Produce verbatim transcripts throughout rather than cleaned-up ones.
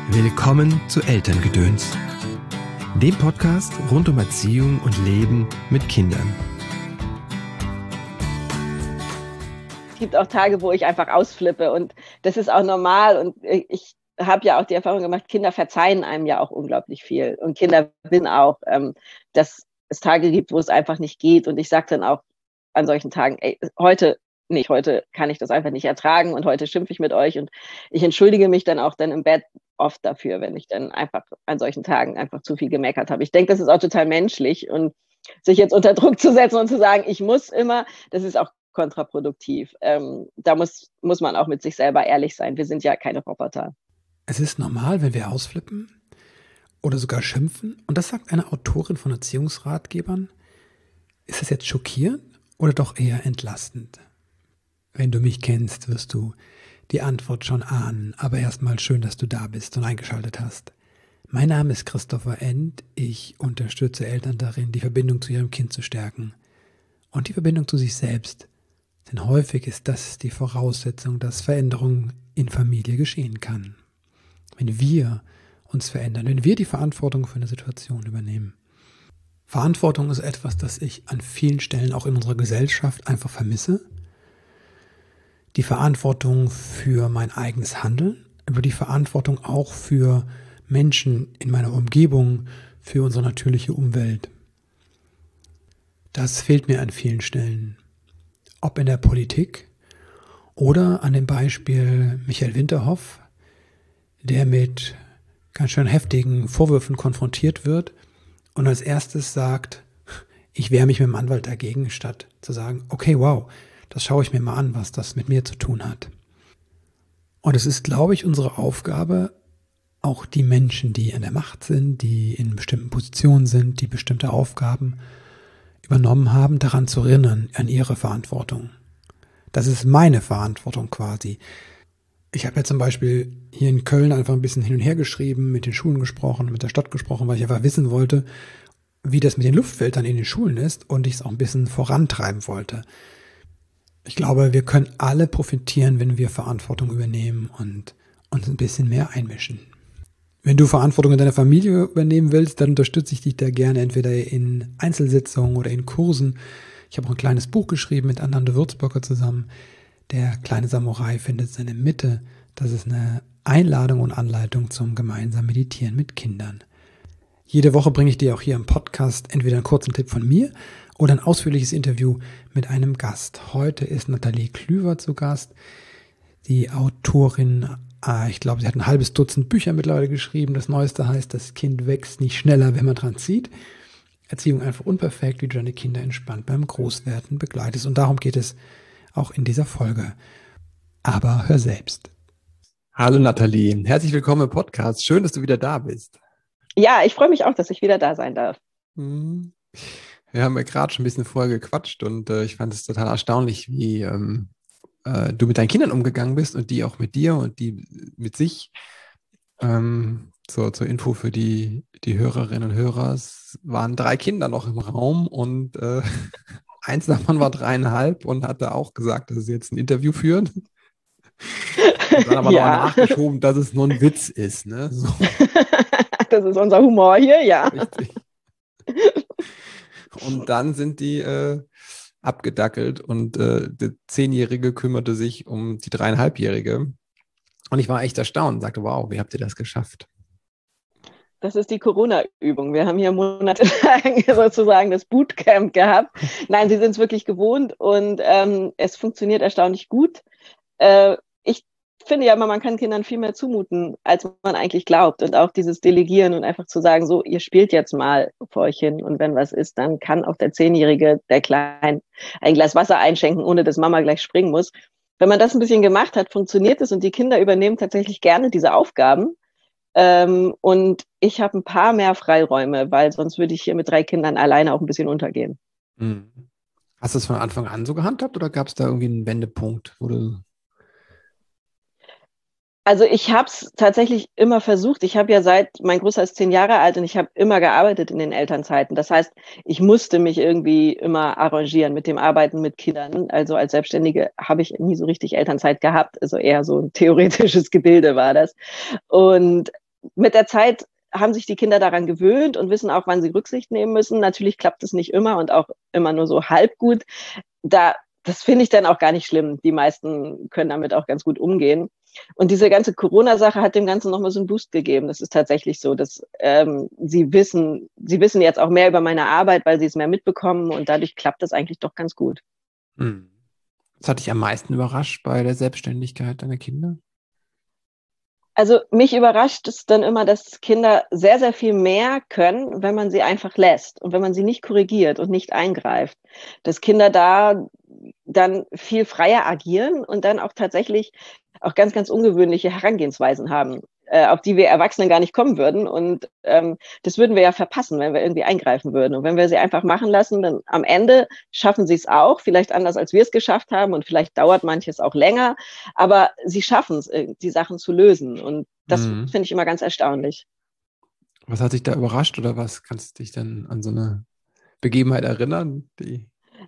Willkommen zu Elterngedöns, dem Podcast rund um Erziehung und Leben mit Kindern. Es gibt auch Tage, wo ich einfach ausflippe und das ist auch normal und ich habe ja auch die Erfahrung gemacht, Kinder verzeihen einem ja auch unglaublich viel und Kinder wissen auch, ähm, dass es Tage gibt, wo es einfach nicht geht und ich sage dann auch an solchen Tagen, ey, heute nicht, heute kann ich das einfach nicht ertragen und heute schimpfe ich mit euch und ich entschuldige mich dann auch dann im Bett oft dafür, wenn ich dann einfach an solchen Tagen einfach zu viel gemeckert habe. Ich denke, das ist auch total menschlich und sich jetzt unter Druck zu setzen und zu sagen, ich muss immer, das ist auch kontraproduktiv. Ähm, da muss, muss man auch mit sich selber ehrlich sein. Wir sind ja keine Roboter. Es ist normal, wenn wir ausflippen oder sogar schimpfen. Und das sagt eine Autorin von Erziehungsratgebern. Ist das jetzt schockierend oder doch eher entlastend? Wenn du mich kennst, wirst du die Antwort schon ahnen. Aber erstmal schön, dass du da bist und eingeschaltet hast. Mein Name ist Christopher End. Ich unterstütze Eltern darin, die Verbindung zu ihrem Kind zu stärken. Und die Verbindung zu sich selbst. Denn häufig ist das die Voraussetzung, dass Veränderung in Familie geschehen kann. Wenn wir uns verändern, wenn wir die Verantwortung für eine Situation übernehmen. Verantwortung ist etwas, das ich an vielen Stellen auch in unserer Gesellschaft einfach vermisse. Die Verantwortung für mein eigenes Handeln, aber die Verantwortung auch für Menschen in meiner Umgebung, für unsere natürliche Umwelt. Das fehlt mir an vielen Stellen. Ob in der Politik oder an dem Beispiel Michael Winterhoff, der mit ganz schön heftigen Vorwürfen konfrontiert wird und als erstes sagt, ich wehre mich mit dem Anwalt dagegen, statt zu sagen, okay, wow, das schaue ich mir mal an, was das mit mir zu tun hat. Und es ist, glaube ich, unsere Aufgabe, auch die Menschen, die an der Macht sind, die in bestimmten Positionen sind, die bestimmte Aufgaben übernommen haben, daran zu erinnern, an ihre Verantwortung. Das ist meine Verantwortung quasi. Ich habe ja zum Beispiel hier in Köln einfach ein bisschen hin und her geschrieben, mit den Schulen gesprochen, mit der Stadt gesprochen, weil ich einfach wissen wollte, wie das mit den Luftfiltern in den Schulen ist und ich es auch ein bisschen vorantreiben wollte. Ich glaube, wir können alle profitieren, wenn wir Verantwortung übernehmen und uns ein bisschen mehr einmischen. Wenn du Verantwortung in deiner Familie übernehmen willst, dann unterstütze ich dich da gerne entweder in Einzelsitzungen oder in Kursen. Ich habe auch ein kleines Buch geschrieben mit Ananda Würzburger zusammen. Der kleine Samurai findet seine Mitte. Das ist eine Einladung und Anleitung zum gemeinsamen Meditieren mit Kindern. Jede Woche bringe ich dir auch hier im Podcast entweder einen kurzen Tipp von mir oder ein ausführliches Interview mit einem Gast. Heute ist Nathalie Klüver zu Gast, die Autorin. Ich glaube, sie hat ein halbes Dutzend Bücher mittlerweile geschrieben. Das Neueste heißt, das Kind wächst nicht schneller, wenn man dran zieht. Erziehung einfach unperfekt, wie du deine Kinder entspannt beim Großwerden begleitest. Und darum geht es auch in dieser Folge. Aber hör selbst. Hallo Nathalie, herzlich willkommen im Podcast. Schön, dass du wieder da bist. Ja, ich freue mich auch, dass ich wieder da sein darf. Wir haben ja gerade schon ein bisschen vorher gequatscht und äh, ich fand es total erstaunlich, wie ähm, äh, du mit deinen Kindern umgegangen bist und die auch mit dir und die mit sich. Ähm, so, zur Info für die, die Hörerinnen und Hörer, es waren drei Kinder noch im Raum und äh, eins davon war dreieinhalb und hatte auch gesagt, dass sie jetzt ein Interview führen. Und dann aber ja. noch nachgeschoben, dass es nur ein Witz ist. Ne? So. Das ist unser Humor hier, ja. Richtig. Und dann sind die äh, abgedackelt und äh, der Zehnjährige kümmerte sich um die dreieinhalbjährige. Und ich war echt erstaunt und sagte, wow, wie habt ihr das geschafft? Das ist die Corona-Übung. Wir haben hier monatelang sozusagen das Bootcamp gehabt. Nein, sie sind es wirklich gewohnt und ähm, es funktioniert erstaunlich gut. Äh, ich finde ja immer, man kann Kindern viel mehr zumuten, als man eigentlich glaubt. Und auch dieses Delegieren und einfach zu sagen, so, ihr spielt jetzt mal vor euch hin und wenn was ist, dann kann auch der Zehnjährige, der Klein, ein Glas Wasser einschenken, ohne dass Mama gleich springen muss. Wenn man das ein bisschen gemacht hat, funktioniert es und die Kinder übernehmen tatsächlich gerne diese Aufgaben. Ähm, und ich habe ein paar mehr Freiräume, weil sonst würde ich hier mit drei Kindern alleine auch ein bisschen untergehen. Hm. Hast du es von Anfang an so gehandhabt oder gab es da irgendwie einen Wendepunkt, wo du... Also ich habe es tatsächlich immer versucht. Ich habe ja seit, mein Großer ist zehn Jahre alt und ich habe immer gearbeitet in den Elternzeiten. Das heißt, ich musste mich irgendwie immer arrangieren mit dem Arbeiten mit Kindern. Also als Selbstständige habe ich nie so richtig Elternzeit gehabt. Also eher so ein theoretisches Gebilde war das. Und mit der Zeit haben sich die Kinder daran gewöhnt und wissen auch, wann sie Rücksicht nehmen müssen. Natürlich klappt es nicht immer und auch immer nur so halb gut. Da, das finde ich dann auch gar nicht schlimm. Die meisten können damit auch ganz gut umgehen. Und diese ganze Corona-Sache hat dem Ganzen nochmal so einen Boost gegeben. Das ist tatsächlich so, dass ähm, sie wissen, sie wissen jetzt auch mehr über meine Arbeit, weil sie es mehr mitbekommen und dadurch klappt das eigentlich doch ganz gut. Hm. Was hat dich am meisten überrascht bei der Selbstständigkeit deiner Kinder? Also mich überrascht es dann immer, dass Kinder sehr, sehr viel mehr können, wenn man sie einfach lässt und wenn man sie nicht korrigiert und nicht eingreift. Dass Kinder da dann viel freier agieren und dann auch tatsächlich auch ganz, ganz ungewöhnliche Herangehensweisen haben, äh, auf die wir Erwachsenen gar nicht kommen würden. Und ähm, das würden wir ja verpassen, wenn wir irgendwie eingreifen würden. Und wenn wir sie einfach machen lassen, dann am Ende schaffen sie es auch, vielleicht anders, als wir es geschafft haben. Und vielleicht dauert manches auch länger. Aber sie schaffen es, die Sachen zu lösen. Und das Mhm. finde ich immer ganz erstaunlich. Was hat dich da überrascht oder was kannst du dich denn an so eine Begebenheit erinnern? Die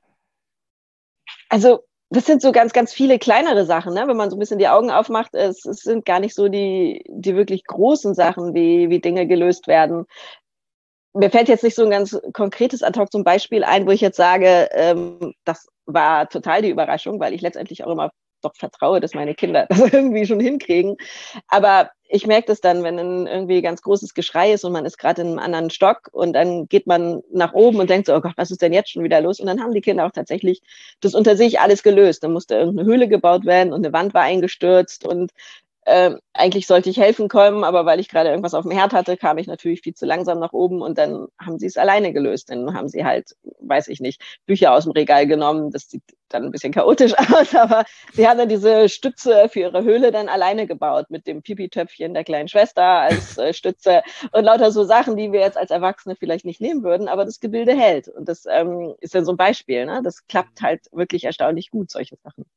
Also das sind so ganz, ganz viele kleinere Sachen, ne? Wenn man so ein bisschen die Augen aufmacht, es, es sind gar nicht so die, die wirklich großen Sachen, wie, wie Dinge gelöst werden. Mir fällt jetzt nicht so ein ganz konkretes Ad-hoc zum Beispiel ein, wo ich jetzt sage, ähm, das war total die Überraschung, weil ich letztendlich auch immer doch vertraue, dass meine Kinder das irgendwie schon hinkriegen. Aber ich merke das dann, wenn ein irgendwie ganz großes Geschrei ist und man ist gerade in einem anderen Stock und dann geht man nach oben und denkt so, oh Gott, was ist denn jetzt schon wieder los? Und dann haben die Kinder auch tatsächlich das unter sich alles gelöst. Dann musste irgendeine Höhle gebaut werden und eine Wand war eingestürzt und äh, eigentlich sollte ich helfen kommen, aber weil ich gerade irgendwas auf dem Herd hatte, kam ich natürlich viel zu langsam nach oben und dann haben sie es alleine gelöst. Dann haben sie halt, weiß ich nicht, Bücher aus dem Regal genommen. Das sieht dann ein bisschen chaotisch aus, aber sie haben dann diese Stütze für ihre Höhle dann alleine gebaut mit dem Pipi-Töpfchen der kleinen Schwester als äh, Stütze und lauter so Sachen, die wir jetzt als Erwachsene vielleicht nicht nehmen würden, aber das Gebilde hält. Und das ähm, ist dann so ein Beispiel. Ne? Das klappt halt wirklich erstaunlich gut, solche Sachen.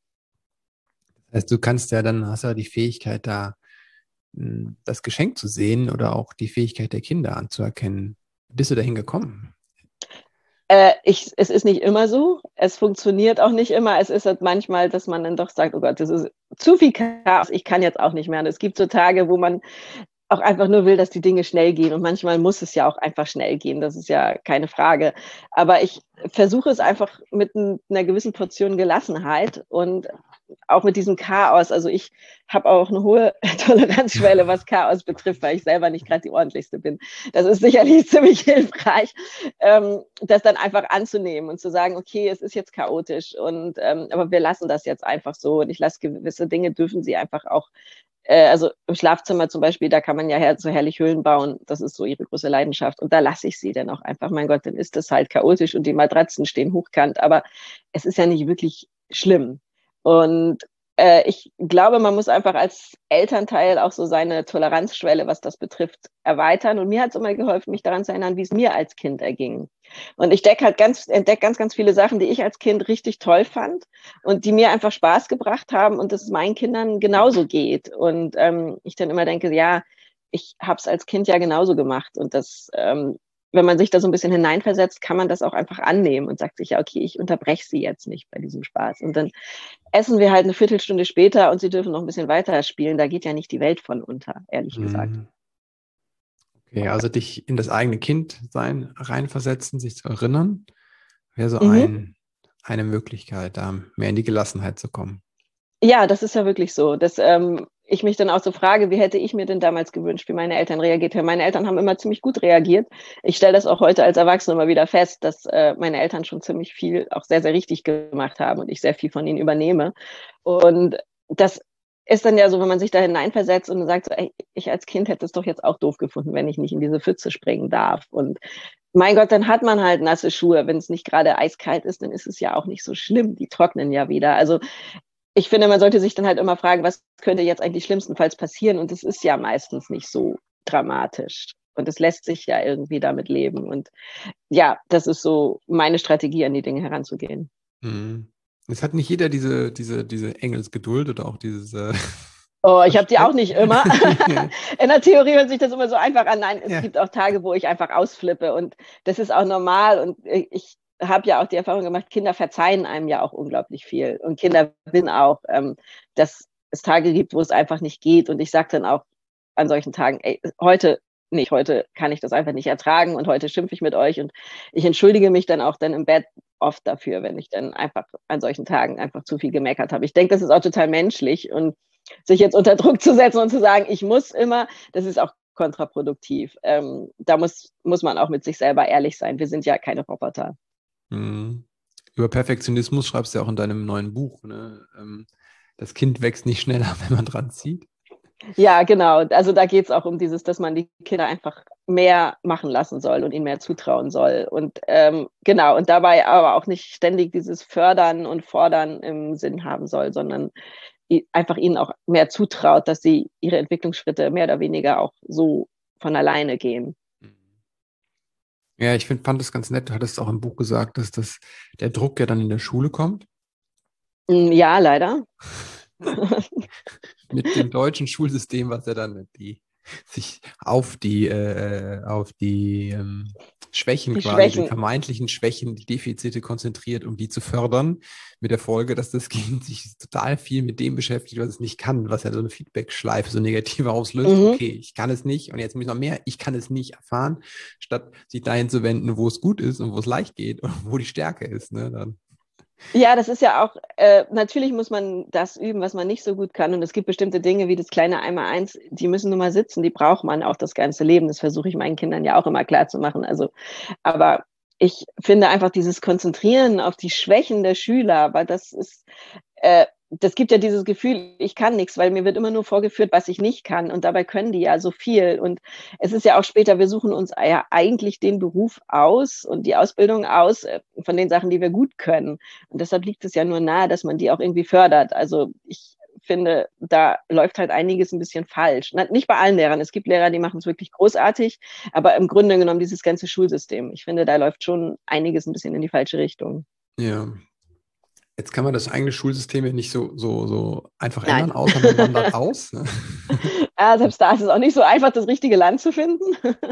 Das heißt, du kannst ja dann, hast ja die Fähigkeit, da mh, das Geschenk zu sehen oder auch die Fähigkeit der Kinder anzuerkennen. Bist du dahin gekommen? Äh, ich, es ist nicht immer so. Es funktioniert auch nicht immer. Es ist halt manchmal, dass man dann doch sagt, oh Gott, das ist zu viel Chaos. Ich kann jetzt auch nicht mehr. Und es gibt so Tage, wo man auch einfach nur will, dass die Dinge schnell gehen. Und manchmal muss es ja auch einfach schnell gehen. Das ist ja keine Frage. Aber ich versuche es einfach mit ein, einer gewissen Portion Gelassenheit und auch mit diesem Chaos. Also ich habe auch eine hohe Toleranzschwelle, was Chaos betrifft, weil ich selber nicht gerade die ordentlichste bin. Das ist sicherlich ziemlich hilfreich, ähm, das dann einfach anzunehmen und zu sagen, okay, es ist jetzt chaotisch und ähm, aber wir lassen das jetzt einfach so und ich lasse gewisse Dinge, dürfen sie einfach auch, äh, also im Schlafzimmer zum Beispiel, da kann man ja her so herrlich Höhlen bauen, das ist so ihre große Leidenschaft und da lasse ich sie dann auch einfach, mein Gott, dann ist das halt chaotisch und die Matratzen stehen hochkant, aber es ist ja nicht wirklich schlimm. Und äh, ich glaube, man muss einfach als Elternteil auch so seine Toleranzschwelle, was das betrifft, erweitern. Und mir hat es immer geholfen, mich daran zu erinnern, wie es mir als Kind erging. Und ich decke halt ganz, entdecke ganz, ganz viele Sachen, die ich als Kind richtig toll fand und die mir einfach Spaß gebracht haben und dass es meinen Kindern genauso geht. Und ähm, ich dann immer denke, ja, ich habe es als Kind ja genauso gemacht. Und das ähm, wenn man sich da so ein bisschen hineinversetzt, kann man das auch einfach annehmen und sagt sich, ja, okay, ich unterbreche sie jetzt nicht bei diesem Spaß. Und dann essen wir halt eine Viertelstunde später und sie dürfen noch ein bisschen weiter spielen. Da geht ja nicht die Welt von unter, ehrlich Mhm. gesagt. Okay, also dich in das eigene Kindsein reinversetzen, sich zu erinnern, wäre so Mhm. ein, eine Möglichkeit, da mehr in die Gelassenheit zu kommen. Ja, das ist ja wirklich so, dass ähm, ich mich dann auch so frage, wie hätte ich mir denn damals gewünscht, wie meine Eltern reagiert haben. Meine Eltern haben immer ziemlich gut reagiert. Ich stelle das auch heute als Erwachsene immer wieder fest, dass äh, meine Eltern schon ziemlich viel, auch sehr, sehr richtig gemacht haben und ich sehr viel von ihnen übernehme. Und das ist dann ja so, wenn man sich da hineinversetzt und sagt, so, ey, ich als Kind hätte es doch jetzt auch doof gefunden, wenn ich nicht in diese Pfütze springen darf. Und mein Gott, dann hat man halt nasse Schuhe. Wenn es nicht gerade eiskalt ist, dann ist es ja auch nicht so schlimm. Die trocknen ja wieder. Also ich finde, man sollte sich dann halt immer fragen, was könnte jetzt eigentlich schlimmstenfalls passieren? Und es ist ja meistens nicht so dramatisch. Und es lässt sich ja irgendwie damit leben. Und ja, das ist so meine Strategie, an die Dinge heranzugehen. Mhm. Es hat nicht jeder diese, diese, diese Engelsgeduld oder auch dieses. Äh Oh, ich habe die auch nicht immer. In der Theorie hört sich das immer so einfach an. Nein, es ja. gibt auch Tage, wo ich einfach ausflippe. Und das ist auch normal. Und ich habe ja auch die Erfahrung gemacht, Kinder verzeihen einem ja auch unglaublich viel. Und Kinder wissen auch, ähm, dass es Tage gibt, wo es einfach nicht geht. Und ich sage dann auch, an solchen Tagen, ey, heute nicht, heute kann ich das einfach nicht ertragen und heute schimpfe ich mit euch und ich entschuldige mich dann auch dann im Bett oft dafür, wenn ich dann einfach an solchen Tagen einfach zu viel gemeckert habe. Ich denke, das ist auch total menschlich und sich jetzt unter Druck zu setzen und zu sagen, ich muss immer, das ist auch kontraproduktiv. Ähm, da muss, muss man auch mit sich selber ehrlich sein. Wir sind ja keine Roboter. Mhm. Über Perfektionismus schreibst du ja auch in deinem neuen Buch, ne? Ähm, das Kind wächst nicht schneller, wenn man dran zieht. Ja, genau. Also da geht es auch um dieses, dass man die Kinder einfach mehr machen lassen soll und ihnen mehr zutrauen soll. Und ähm, genau, und dabei aber auch nicht ständig dieses Fördern und Fordern im Sinn haben soll, sondern einfach ihnen auch mehr zutraut, dass sie ihre Entwicklungsschritte mehr oder weniger auch so von alleine gehen. Ja, ich find, fand das ganz nett. Du hattest auch im Buch gesagt, dass das, der Druck ja dann in der Schule kommt. Ja, leider. Mit dem deutschen Schulsystem, was ja dann die, sich auf die, äh, auf die ähm, Schwächen Die quasi, Schwächen. die vermeintlichen Schwächen, die Defizite konzentriert, um die zu fördern, mit der Folge, dass das Kind sich total viel mit dem beschäftigt, was es nicht kann, was ja so eine Feedback-Schleife, so negative auslöst. Mhm. Okay, ich kann es nicht und jetzt muss ich noch mehr, ich kann es nicht erfahren, statt sich dahin zu wenden, wo es gut ist und wo es leicht geht und wo die Stärke ist. Ne? Dann. Ja, das ist ja auch, äh, natürlich muss man das üben, was man nicht so gut kann. Und es gibt bestimmte Dinge wie das kleine Einmaleins, die müssen nun mal sitzen, die braucht man auch das ganze Leben. Das versuche ich meinen Kindern ja auch immer klar zu machen. Also, aber ich finde einfach dieses Konzentrieren auf die Schwächen der Schüler, weil das ist, äh, das gibt ja dieses Gefühl, ich kann nichts, weil mir wird immer nur vorgeführt, was ich nicht kann. Und dabei können die ja so viel. Und es ist ja auch später, wir suchen uns ja eigentlich den Beruf aus und die Ausbildung aus von den Sachen, die wir gut können. Und deshalb liegt es ja nur nahe, dass man die auch irgendwie fördert. Also ich finde, da läuft halt einiges ein bisschen falsch. Nicht bei allen Lehrern. Es gibt Lehrer, die machen es wirklich großartig. Aber im Grunde genommen dieses ganze Schulsystem. Ich finde, da läuft schon einiges ein bisschen in die falsche Richtung. Ja. Jetzt kann man das eigene Schulsystem ja nicht so, so, so einfach Nein. ändern, außer man wandert aus. Ne? Ja, selbst da ist es auch nicht so einfach, das richtige Land zu finden.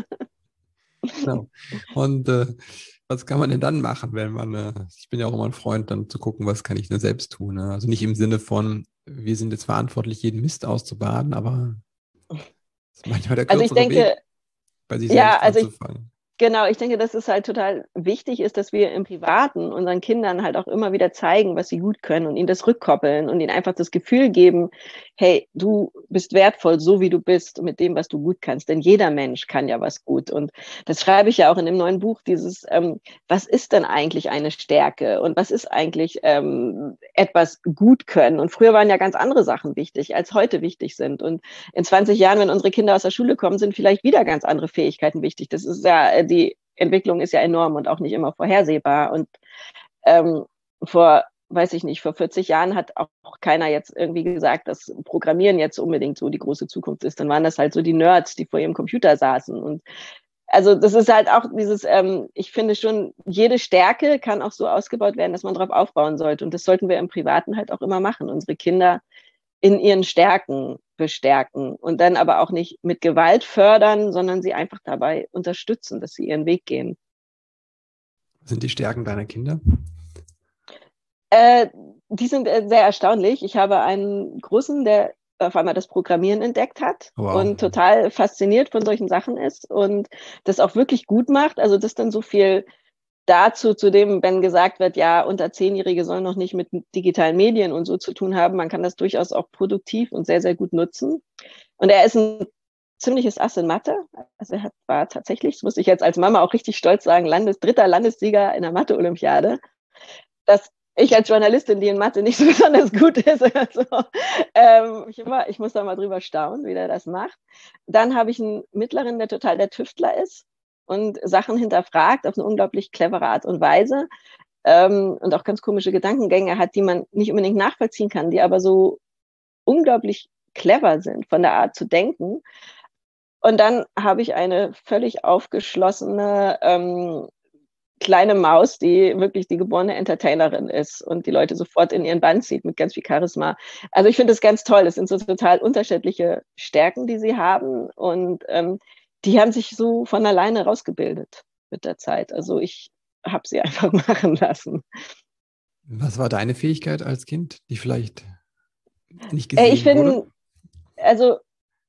Genau. Und äh, was kann man denn dann machen, wenn man, äh, ich bin ja auch immer ein Freund, dann zu gucken, was kann ich denn selbst tun. Ne? Also nicht im Sinne von, wir sind jetzt verantwortlich, jeden Mist auszubaden, aber das ist manchmal der Also ich kürzere denke, Weg, bei sich ja, selbst also ich, anzufangen. Genau, ich denke, dass es halt total wichtig ist, dass wir im Privaten unseren Kindern halt auch immer wieder zeigen, was sie gut können und ihnen das rückkoppeln und ihnen einfach das Gefühl geben, hey, du bist wertvoll, so wie du bist, mit dem, was du gut kannst. Denn jeder Mensch kann ja was gut. Und das schreibe ich ja auch in dem neuen Buch, dieses, ähm, was ist denn eigentlich eine Stärke und was ist eigentlich ähm, etwas gut können? Und früher waren ja ganz andere Sachen wichtig, als heute wichtig sind. Und in zwanzig Jahren, wenn unsere Kinder aus der Schule kommen, sind vielleicht wieder ganz andere Fähigkeiten wichtig. Das ist ja, die Entwicklung ist ja enorm und auch nicht immer vorhersehbar. Und ähm, vor, weiß ich nicht, vor vierzig Jahren hat auch keiner jetzt irgendwie gesagt, dass Programmieren jetzt unbedingt so die große Zukunft ist. Dann waren das halt so die Nerds, die vor ihrem Computer saßen. Und also das ist halt auch dieses, ähm, ich finde schon, jede Stärke kann auch so ausgebaut werden, dass man darauf aufbauen sollte. Und das sollten wir im Privaten halt auch immer machen. Unsere Kinder in ihren Stärken bestärken und dann aber auch nicht mit Gewalt fördern, sondern sie einfach dabei unterstützen, dass sie ihren Weg gehen. Was sind die Stärken deiner Kinder? Äh, die sind äh, sehr erstaunlich. Ich habe einen Großen, der auf einmal das Programmieren entdeckt hat Wow. und total fasziniert von solchen Sachen ist und das auch wirklich gut macht. Also das dann so viel dazu, zu dem, wenn gesagt wird, ja, unter Zehnjährige sollen noch nicht mit digitalen Medien und so zu tun haben, man kann das durchaus auch produktiv und sehr, sehr gut nutzen. Und er ist ein ziemliches Ass in Mathe. Also er hat, war tatsächlich, das muss ich jetzt als Mama auch richtig stolz sagen, Landes, dritter Landessieger in der Mathe-Olympiade. Dass ich als Journalistin, die in Mathe nicht so besonders gut ist, also, ähm, ich, immer, ich muss da mal drüber staunen, wie der das macht. Dann habe ich einen Mittleren, der total der Tüftler ist und Sachen hinterfragt auf eine unglaublich clevere Art und Weise ähm, und auch ganz komische Gedankengänge hat, die man nicht unbedingt nachvollziehen kann, die aber so unglaublich clever sind von der Art zu denken. Und dann habe ich eine völlig aufgeschlossene ähm, kleine Maus, die wirklich die geborene Entertainerin ist und die Leute sofort in ihren Bann zieht mit ganz viel Charisma. Also ich finde das ganz toll. Das sind so total unterschiedliche Stärken, die sie haben und ähm, die haben sich so von alleine rausgebildet mit der Zeit. Also ich habe sie einfach machen lassen. Was war deine Fähigkeit als Kind, die vielleicht nicht gesehen ich find, wurde? Also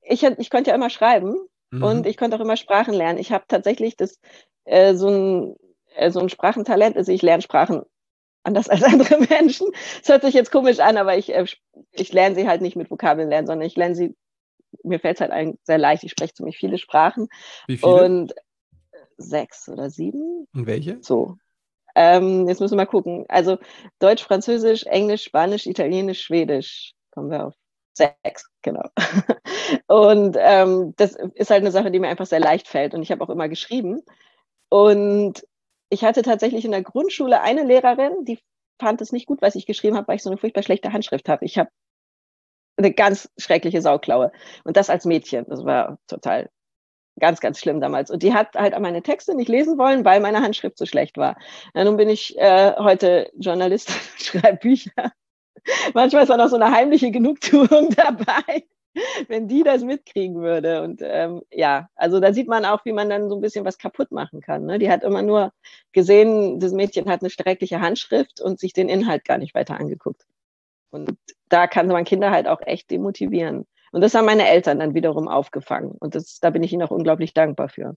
ich, ich konnte ja immer schreiben Mhm. und ich konnte auch immer Sprachen lernen. Ich habe tatsächlich das, äh, so, ein, äh, so ein Sprachentalent. Also ich lerne Sprachen anders als andere Menschen. Das hört sich jetzt komisch an, aber ich, äh, ich lerne sie halt nicht mit Vokabeln lernen, sondern ich lerne sie, mir fällt es halt eigentlich sehr leicht. Ich spreche ziemlich viele Sprachen Wie viele? und sechs oder sieben, Und welche? so. Ähm, jetzt müssen wir mal gucken. Also Deutsch, Französisch, Englisch, Spanisch, Italienisch, Schwedisch. Kommen wir auf sechs, genau. Und ähm, das ist halt eine Sache, die mir einfach sehr leicht fällt. Und ich habe auch immer geschrieben. Und ich hatte tatsächlich in der Grundschule eine Lehrerin, die fand es nicht gut, was ich geschrieben habe, weil ich so eine furchtbar schlechte Handschrift habe. Ich habe eine ganz schreckliche Sauklaue. Und das als Mädchen. Das war total ganz, ganz schlimm damals. Und die hat halt meine Texte nicht lesen wollen, weil meine Handschrift so schlecht war. Ja, nun bin ich äh, heute Journalist, schreibe Bücher. Manchmal ist auch noch so eine heimliche Genugtuung dabei, wenn die das mitkriegen würde. Und ähm, ja, also da sieht man auch, wie man dann so ein bisschen was kaputt machen kann. Ne? Die hat immer nur gesehen, das Mädchen hat eine schreckliche Handschrift und sich den Inhalt gar nicht weiter angeguckt. Und da kann man Kinder halt auch echt demotivieren. Und das haben meine Eltern dann wiederum aufgefangen. Und das, da bin ich ihnen auch unglaublich dankbar für.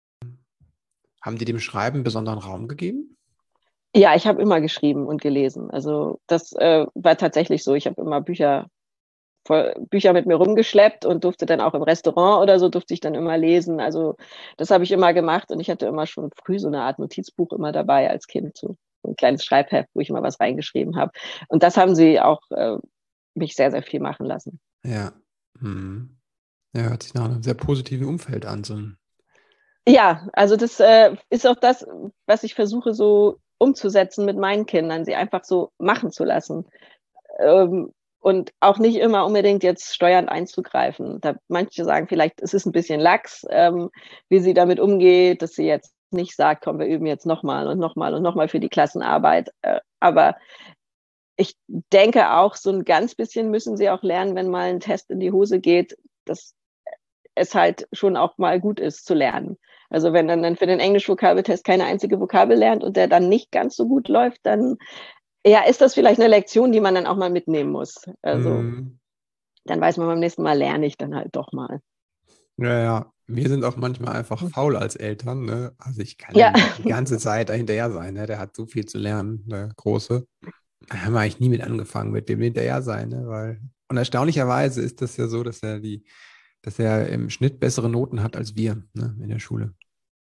Haben die dem Schreiben einen besonderen Raum gegeben? Ja, ich habe immer geschrieben und gelesen. Also das äh, war tatsächlich so. Ich habe immer Bücher, voll, Bücher mit mir rumgeschleppt und durfte dann auch im Restaurant oder so, durfte ich dann immer lesen. Also das habe ich immer gemacht und ich hatte immer schon früh so eine Art Notizbuch immer dabei als Kind. So ein kleines Schreibheft, wo ich immer was reingeschrieben habe. Und das haben sie auch äh, mich sehr, sehr viel machen lassen. Ja. Hm. Ja, hört sich nach einem sehr positiven Umfeld an. So ein Ja, also das äh, ist auch das, was ich versuche so umzusetzen mit meinen Kindern, sie einfach so machen zu lassen. Ähm, und auch nicht immer unbedingt jetzt steuernd einzugreifen. Da manche sagen vielleicht, es ist ein bisschen lax, ähm, wie sie damit umgeht, dass sie jetzt nicht sagt, komm, wir üben jetzt nochmal und nochmal und nochmal für die Klassenarbeit. Äh, aber ich denke auch, so ein ganz bisschen müssen sie auch lernen, wenn mal ein Test in die Hose geht, dass es halt schon auch mal gut ist zu lernen. Also wenn dann, dann für den Englisch-Vokabeltest keine einzige Vokabel lernt und der dann nicht ganz so gut läuft, dann ja, ist das vielleicht eine Lektion, die man dann auch mal mitnehmen muss. Also hm. dann weiß man beim nächsten Mal, lerne ich dann halt doch mal. Ja, ja. Wir sind auch manchmal einfach faul als Eltern. Ne? Also ich kann Ja. ja die ganze Zeit hinterher sein. Ne? Der hat so viel zu lernen, der Große. Da haben wir eigentlich nie mit angefangen, mit dem hinterher sein. Ne? Weil, und erstaunlicherweise ist das ja so, dass er die, dass er im Schnitt bessere Noten hat als wir, ne, in der Schule.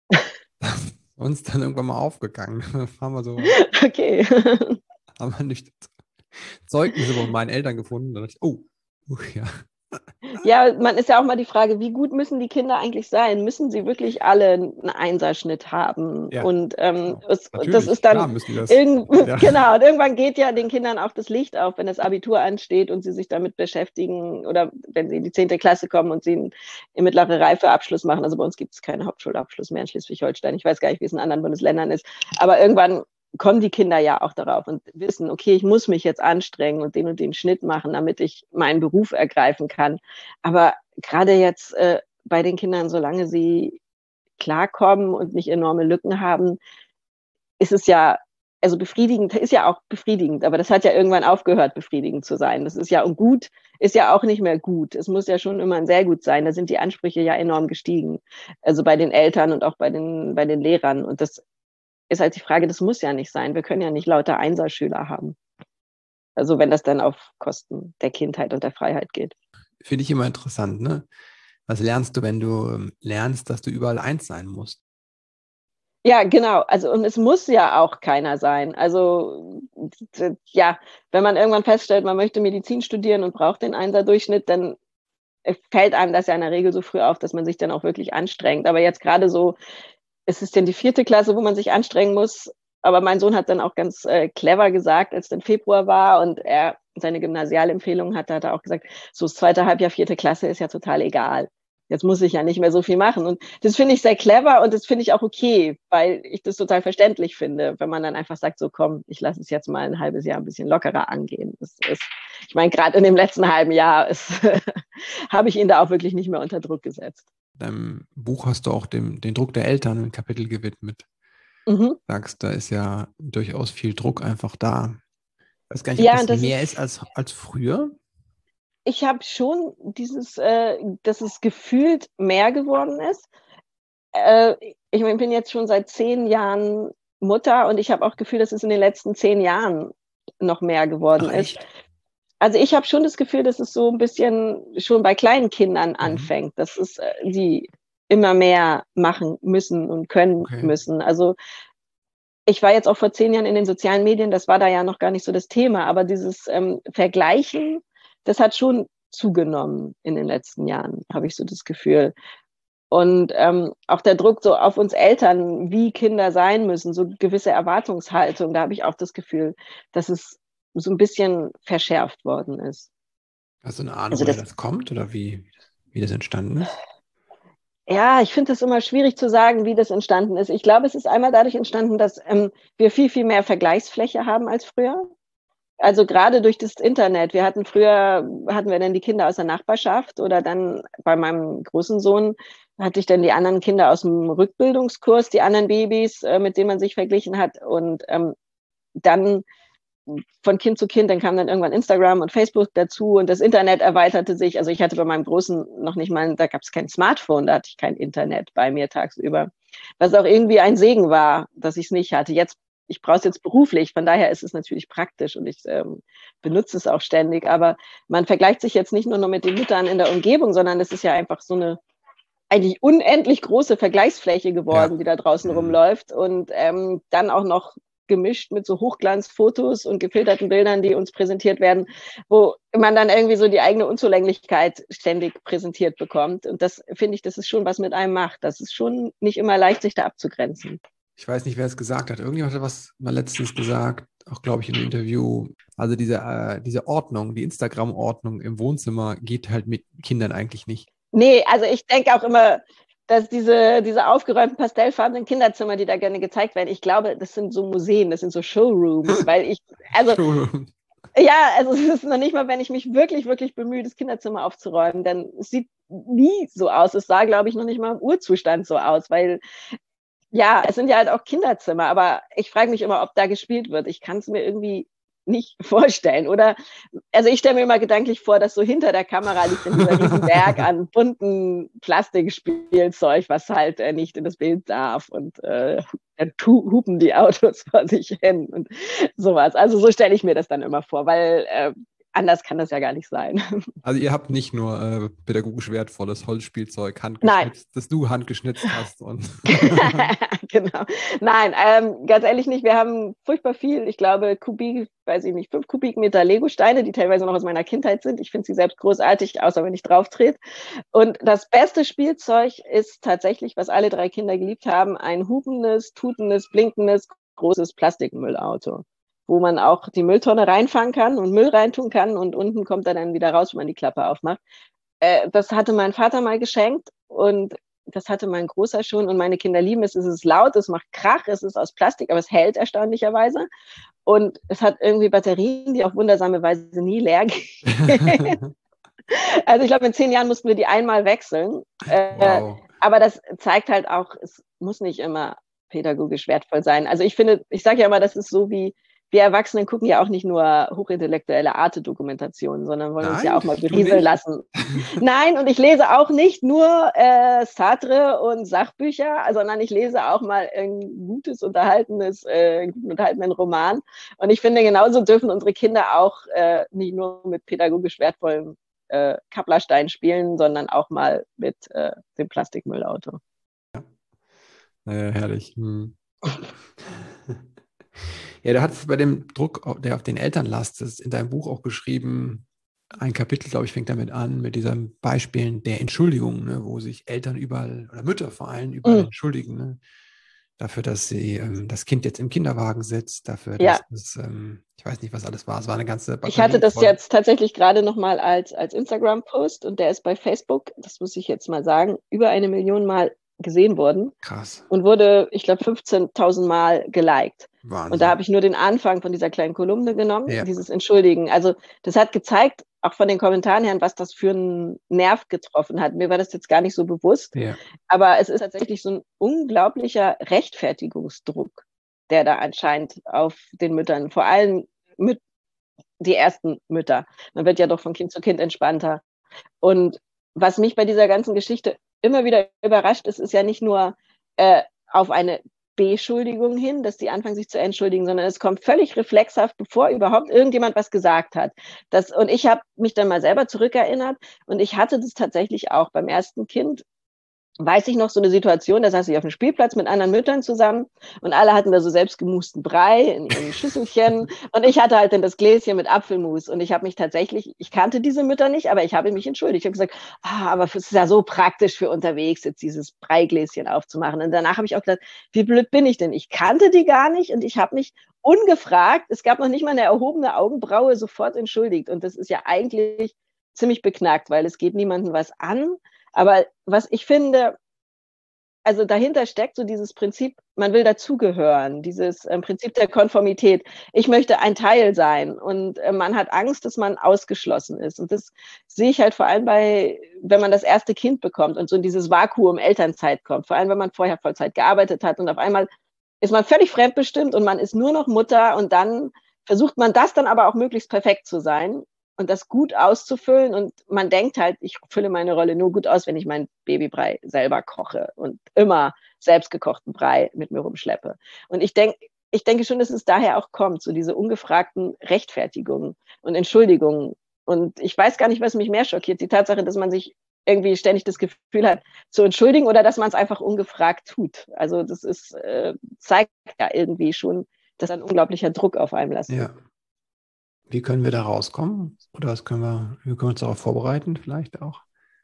Uns dann irgendwann mal aufgegangen. haben wir so, Okay. haben wir nicht Zeugnisse von meinen Eltern gefunden. Dann dachte ich, oh, oh ja. Ja, man ist ja auch mal die Frage, wie gut müssen die Kinder eigentlich sein? Müssen sie wirklich alle einen Einserschnitt haben? Ja, Und ähm, genau. es, Natürlich, das ist klar dann müssen die das. irgend, Ja. genau, und irgendwann geht ja den Kindern auch das Licht auf, wenn das Abitur ansteht und sie sich damit beschäftigen oder wenn sie in die zehnte Klasse kommen und sie einen, einen mittleren Reifeabschluss machen. Also bei uns gibt es keinen Hauptschulabschluss mehr in Schleswig-Holstein. Ich weiß gar nicht, wie es in anderen Bundesländern ist. Aber irgendwann kommen die Kinder ja auch darauf und wissen, okay, ich muss mich jetzt anstrengen und den und den Schnitt machen, damit ich meinen Beruf ergreifen kann. Aber gerade jetzt äh, bei den Kindern, solange sie klarkommen und nicht enorme Lücken haben, ist es ja, also befriedigend, ist ja auch befriedigend, aber das hat ja irgendwann aufgehört, befriedigend zu sein. Das ist ja, und gut ist ja auch nicht mehr gut. Es muss ja schon immer sehr gut sein. Da sind die Ansprüche ja enorm gestiegen. Also bei den Eltern und auch bei den, bei den Lehrern. Und das ist halt die Frage, das muss ja nicht sein. Wir können ja nicht lauter Einserschüler haben. Also wenn das dann auf Kosten der Kindheit und der Freiheit geht. Finde ich immer interessant, ne? Was lernst du, wenn du ähm, lernst, dass du überall eins sein musst? Ja, genau. Also und es muss ja auch keiner sein. Also ja, wenn man irgendwann feststellt, man möchte Medizin studieren und braucht den Einser-Durchschnitt, dann fällt einem das ja in der Regel so früh auf, dass man sich dann auch wirklich anstrengt. Aber jetzt gerade so, es ist denn die vierte Klasse, wo man sich anstrengen muss. Aber mein Sohn hat dann auch ganz äh, clever gesagt, als dann Februar war und er seine Gymnasialempfehlungen hatte, hat er auch gesagt, so das zweite Halbjahr, vierte Klasse ist ja total egal. Jetzt muss ich ja nicht mehr so viel machen. Und das finde ich sehr clever und das finde ich auch okay, weil ich das total verständlich finde, wenn man dann einfach sagt, so komm, ich lasse es jetzt mal ein halbes Jahr ein bisschen lockerer angehen. Das ist, ich meine, gerade in dem letzten halben Jahr habe ich ihn da auch wirklich nicht mehr unter Druck gesetzt. In deinem Buch hast du auch dem, den Druck der Eltern ein Kapitel gewidmet. Mhm. Sagst, da ist ja durchaus viel Druck einfach da. Ich weiß gar nicht, ob Ja, das, das mehr ist, ist als, als früher. ich habe schon dieses, äh, dass es gefühlt mehr geworden ist. Äh, ich mein, bin jetzt schon seit zehn Jahren Mutter und ich habe auch Gefühl, dass es in den letzten zehn Jahren noch mehr geworden Ach, ist. echt? Also ich habe schon das Gefühl, dass es so ein bisschen schon bei kleinen Kindern Mhm. anfängt, dass es äh, die immer mehr machen müssen und können Okay. müssen. Also ich war jetzt auch vor zehn Jahren in den sozialen Medien, das war da ja noch gar nicht so das Thema, aber dieses ähm, Vergleichen, das hat schon zugenommen in den letzten Jahren, habe ich so das Gefühl. Und ähm, auch der Druck so auf uns Eltern, wie Kinder sein müssen, so gewisse Erwartungshaltung, da habe ich auch das Gefühl, dass es so ein bisschen verschärft worden ist. Hast du eine Ahnung, Also woher das, das kommt oder wie, wie das entstanden ist? ja, ich finde es immer schwierig zu sagen, wie das entstanden ist. Ich glaube, es ist einmal dadurch entstanden, dass ähm, wir viel, viel mehr Vergleichsfläche haben als früher. Also gerade durch das Internet. Wir hatten früher, hatten wir dann die Kinder aus der Nachbarschaft oder dann bei meinem großen Sohn hatte ich dann die anderen Kinder aus dem Rückbildungskurs, die anderen Babys, äh, mit denen man sich verglichen hat. Und ähm, dann von Kind zu Kind, dann kam dann irgendwann Instagram und Facebook dazu und das Internet erweiterte sich. Also ich hatte bei meinem Großen noch nicht mal, da gab es kein Smartphone, da hatte ich kein Internet bei mir tagsüber. Was auch irgendwie ein Segen war, dass ich es nicht hatte. Jetzt, ich brauche es jetzt beruflich, von daher ist es natürlich praktisch und ich ähm, benutze es auch ständig. Aber man vergleicht sich jetzt nicht nur noch mit den Müttern in der Umgebung, sondern es ist ja einfach so eine eigentlich unendlich große Vergleichsfläche geworden, Ja. die da draußen Mhm. rumläuft und ähm, dann auch noch gemischt mit so Hochglanzfotos und gefilterten Bildern, die uns präsentiert werden, wo man dann irgendwie so die eigene Unzulänglichkeit ständig präsentiert bekommt. Und das finde ich, das ist schon was mit einem macht. Das ist schon nicht immer leicht, sich da abzugrenzen. Ich weiß nicht, wer es gesagt hat. Irgendjemand hat was mal letztens gesagt, auch glaube ich in einem Interview. Also diese, äh, diese Ordnung, die Instagram-Ordnung im Wohnzimmer geht halt mit Kindern eigentlich nicht. Nee, also ich denke auch immer, dass diese, diese aufgeräumten pastellfarbenen Kinderzimmer, die da gerne gezeigt werden, ich glaube, das sind so Museen, das sind so Showrooms, weil ich, also, ja, also es ist noch nicht mal, wenn ich mich wirklich, wirklich bemühe, das Kinderzimmer aufzuräumen, dann es sieht nie so aus. Es sah, glaube ich, noch nicht mal im Urzustand so aus, weil, ja, es sind ja halt auch Kinderzimmer, aber ich frage mich immer, ob da gespielt wird. Ich kann es mir irgendwie nicht vorstellen. Oder, also ich stelle mir immer gedanklich vor, dass so hinter der Kamera liegt dann dieser Riesenberg an bunten Plastikspielzeug, was halt äh, nicht in das Bild darf und äh, dann hupen die Autos vor sich hin und sowas. Also so stelle ich mir das dann immer vor, weil äh, anders kann das ja gar nicht sein. Also ihr habt nicht nur äh, pädagogisch wertvolles Holzspielzeug Nein. handgeschnitzt, das du handgeschnitzt hast. Und Genau. Nein, ähm, ganz ehrlich nicht. Wir haben furchtbar viel, ich glaube, Kubik, weiß ich nicht, fünf Kubikmeter Lego-Steine, die teilweise noch aus meiner Kindheit sind. Ich finde sie selbst großartig, außer wenn ich drauf trete. Und das beste Spielzeug ist tatsächlich, was alle drei Kinder geliebt haben, ein hupendes, tutendes, blinkendes, großes Plastikmüllauto, wo man auch die Mülltonne reinfangen kann und Müll reintun kann und unten kommt er dann wieder raus, wenn man die Klappe aufmacht. Äh, das hatte mein Vater mal geschenkt und das hatte mein Großer schon und meine Kinder lieben es. Es ist laut, es macht Krach, es ist aus Plastik, aber es hält erstaunlicherweise. Und es hat irgendwie Batterien, die auf wundersame Weise nie leer gehen. Also ich glaube, in zehn Jahren mussten wir die einmal wechseln. wow. Äh, aber das zeigt halt auch, es muss nicht immer pädagogisch wertvoll sein. Also ich finde, ich sage ja immer, das ist so wie, wir Erwachsenen gucken ja auch nicht nur hochintellectuelle Arte-Dokumentationen, sondern wollen Nein, uns ja auch mal du berieseln nicht. lassen. Nein, und ich lese auch nicht nur äh, Sartre und Sachbücher, sondern ich lese auch mal ein gutes, unterhaltenes, äh, guten, unterhaltenen Roman. Und ich finde, genauso dürfen unsere Kinder auch äh, nicht nur mit pädagogisch wertvollem äh, Kapplerstein spielen, sondern auch mal mit äh, dem Plastikmüllauto. Naja, herrlich. Hm. Ja, du hast bei dem Druck, der auf den Eltern lastet, in deinem Buch auch geschrieben, ein Kapitel, glaube ich, fängt damit an, mit diesen Beispielen der Entschuldigung, ne, wo sich Eltern überall, oder Mütter vor allem, überall Mm. entschuldigen, ne, dafür, dass sie ähm, das Kind jetzt im Kinderwagen sitzt, dafür, dass Ja. es, ähm, ich weiß nicht, was alles war, es war eine ganze Batterie Ich hatte das voll. jetzt tatsächlich gerade nochmal als, als Instagram-Post und der ist bei Facebook, das muss ich jetzt mal sagen, über eine Million Mal gesehen worden Krass. und wurde, ich glaube, fünfzehntausend Mal geliked. Wahnsinn. Und da habe ich nur den Anfang von dieser kleinen Kolumne genommen, Ja. dieses Entschuldigen. Also das hat gezeigt, auch von den Kommentaren her, was das für einen Nerv getroffen hat. Mir war das jetzt gar nicht so bewusst, Ja. aber es ist tatsächlich so ein unglaublicher Rechtfertigungsdruck, der da anscheinend auf den Müttern, vor allem mit die ersten Mütter. Man wird ja doch von Kind zu Kind entspannter. Und was mich bei dieser ganzen Geschichte immer wieder überrascht ist, ist ja nicht nur äh, auf eine Beschuldigung hin, dass die anfangen, sich zu entschuldigen, sondern es kommt völlig reflexhaft, bevor überhaupt irgendjemand was gesagt hat. Das, und ich habe mich dann mal selber zurückerinnert und ich hatte das tatsächlich auch beim ersten Kind. Weiß ich noch, so eine Situation, da saß ich auf dem Spielplatz mit anderen Müttern zusammen und alle hatten da so selbstgemusten Brei in ihren Schüsselchen und ich hatte halt dann das Gläschen mit Apfelmus und ich habe mich tatsächlich, ich kannte diese Mütter nicht, aber ich habe mich entschuldigt. Ich habe gesagt, ah, aber es ist ja so praktisch für unterwegs, jetzt dieses Breigläschen aufzumachen. Und danach habe ich auch gedacht, wie blöd bin ich denn? Ich kannte die gar nicht und ich habe mich ungefragt, es gab noch nicht mal eine erhobene Augenbraue, sofort entschuldigt. Und das ist ja eigentlich ziemlich beknackt, weil es geht niemandem was an. Aber was ich finde, also dahinter steckt so dieses Prinzip, man will dazugehören, dieses äh, Prinzip der Konformität. Ich möchte ein Teil sein und äh, man hat Angst, dass man ausgeschlossen ist. Und das sehe ich halt vor allem bei, wenn man das erste Kind bekommt und so in dieses Vakuum Elternzeit kommt, vor allem wenn man vorher Vollzeit gearbeitet hat und auf einmal ist man völlig fremdbestimmt und man ist nur noch Mutter und dann versucht man das dann aber auch möglichst perfekt zu sein. Und das gut auszufüllen. Und man denkt halt, ich fülle meine Rolle nur gut aus, wenn ich meinen Babybrei selber koche und immer selbstgekochten Brei mit mir rumschleppe. Und ich denke, ich denke schon, dass es daher auch kommt, so diese ungefragten Rechtfertigungen und Entschuldigungen. Und ich weiß gar nicht, was mich mehr schockiert. Die Tatsache, dass man sich irgendwie ständig das Gefühl hat, zu entschuldigen oder dass man es einfach ungefragt tut. Also das ist, äh, zeigt ja irgendwie schon, dass ein unglaublicher Druck auf einem lastet. Ja. Wie können wir da rauskommen? Oder was können wir, wie können wir uns darauf vorbereiten vielleicht auch?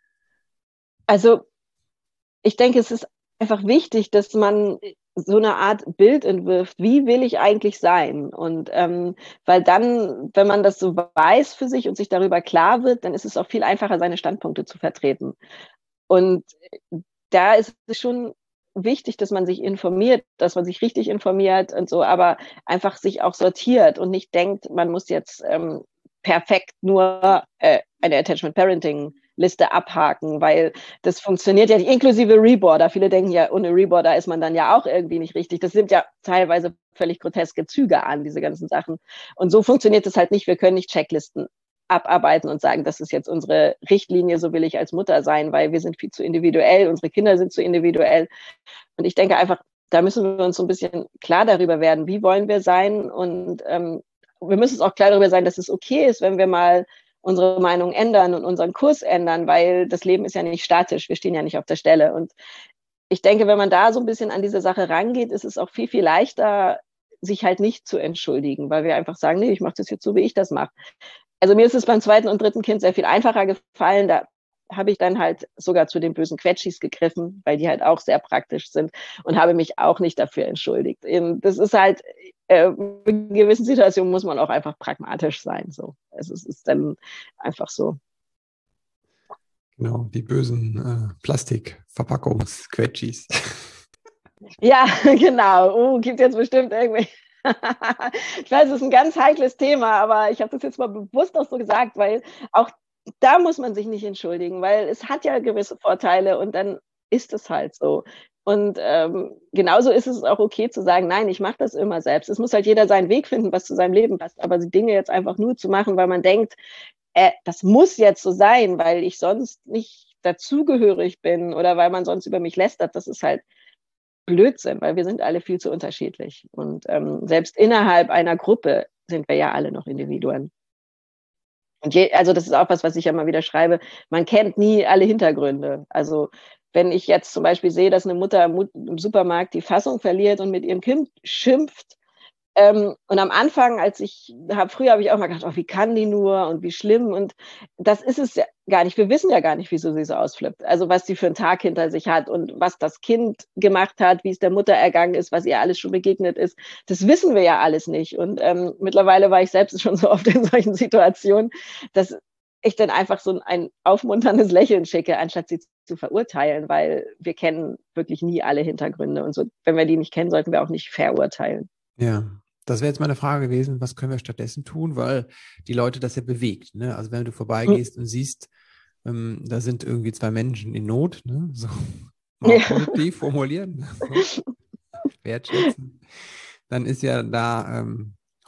Also ich denke, es ist einfach wichtig, dass man so eine Art Bild entwirft. Wie will ich eigentlich sein? Und ähm, weil dann, wenn man das so weiß für sich und sich darüber klar wird, dann ist es auch viel einfacher, seine Standpunkte zu vertreten. Und da ist es schon wichtig, dass man sich informiert, dass man sich richtig informiert und so, aber einfach sich auch sortiert und nicht denkt, man muss jetzt ähm, perfekt nur äh, eine Attachment Parenting Liste abhaken, weil das funktioniert ja nicht, inklusive Reboarder. Viele denken ja, ohne Reboarder ist man dann ja auch irgendwie nicht richtig. Das sind ja teilweise völlig groteske Züge an, diese ganzen Sachen. Und so funktioniert es halt nicht. Wir können nicht Checklisten abarbeiten und sagen, das ist jetzt unsere Richtlinie, so will ich als Mutter sein, weil wir sind viel zu individuell, unsere Kinder sind zu individuell. Und ich denke einfach, da müssen wir uns so ein bisschen klar darüber werden, wie wollen wir sein. Und ähm, wir müssen uns auch klar darüber sein, dass es okay ist, wenn wir mal unsere Meinung ändern und unseren Kurs ändern, weil das Leben ist ja nicht statisch, wir stehen ja nicht auf der Stelle. Und ich denke, wenn man da so ein bisschen an diese Sache rangeht, ist es auch viel, viel leichter, sich halt nicht zu entschuldigen, weil wir einfach sagen, nee, ich mache das jetzt so, wie ich das mache. Also mir ist es beim zweiten und dritten Kind sehr viel einfacher gefallen. Da habe ich dann halt sogar zu den bösen Quetschis gegriffen, weil die halt auch sehr praktisch sind und habe mich auch nicht dafür entschuldigt. Das ist halt, äh, in gewissen Situationen muss man auch einfach pragmatisch sein. So. Also es ist dann einfach so. Genau, die bösen äh, Plastikverpackungsquetschis. Ja, genau. Oh, gibt jetzt bestimmt irgendwie. Ich weiß, es ist ein ganz heikles Thema, aber ich habe das jetzt mal bewusst auch so gesagt, weil auch da muss man sich nicht entschuldigen, weil es hat ja gewisse Vorteile und dann ist es halt so. Und ähm, genauso ist es auch okay zu sagen, nein, ich mache das immer selbst. Es muss halt jeder seinen Weg finden, was zu seinem Leben passt. Aber die Dinge jetzt einfach nur zu machen, weil man denkt, äh, das muss jetzt so sein, weil ich sonst nicht dazugehörig bin oder weil man sonst über mich lästert, das ist halt Blödsinn, weil wir sind alle viel zu unterschiedlich. Und ähm, selbst innerhalb einer Gruppe sind wir ja alle noch Individuen. Und je, also das ist auch was, was ich ja mal wieder schreibe, man kennt nie alle Hintergründe. Also wenn ich jetzt zum Beispiel sehe, dass eine Mutter im Supermarkt die Fassung verliert und mit ihrem Kind schimpft, Ähm, und am Anfang, als ich habe, früher habe ich auch mal gedacht, oh, wie kann die nur und wie schlimm. Und das ist es ja gar nicht. Wir wissen ja gar nicht, wieso sie so ausflippt. Also was sie für einen Tag hinter sich hat und was das Kind gemacht hat, wie es der Mutter ergangen ist, was ihr alles schon begegnet ist. Das wissen wir ja alles nicht. Und ähm, mittlerweile war ich selbst schon so oft in solchen Situationen, dass ich dann einfach so ein aufmunterndes Lächeln schicke, anstatt sie zu verurteilen, weil wir kennen wirklich nie alle Hintergründe. Und so, wenn wir die nicht kennen, sollten wir auch nicht verurteilen. Ja. Das wäre jetzt meine Frage gewesen, was können wir stattdessen tun, weil die Leute das ja bewegt. Ne? Also wenn du vorbeigehst mhm. und siehst, ähm, da sind irgendwie zwei Menschen in Not, ne? So mal ja. positiv formulieren, so. Wertschätzen, dann ist ja da ähm,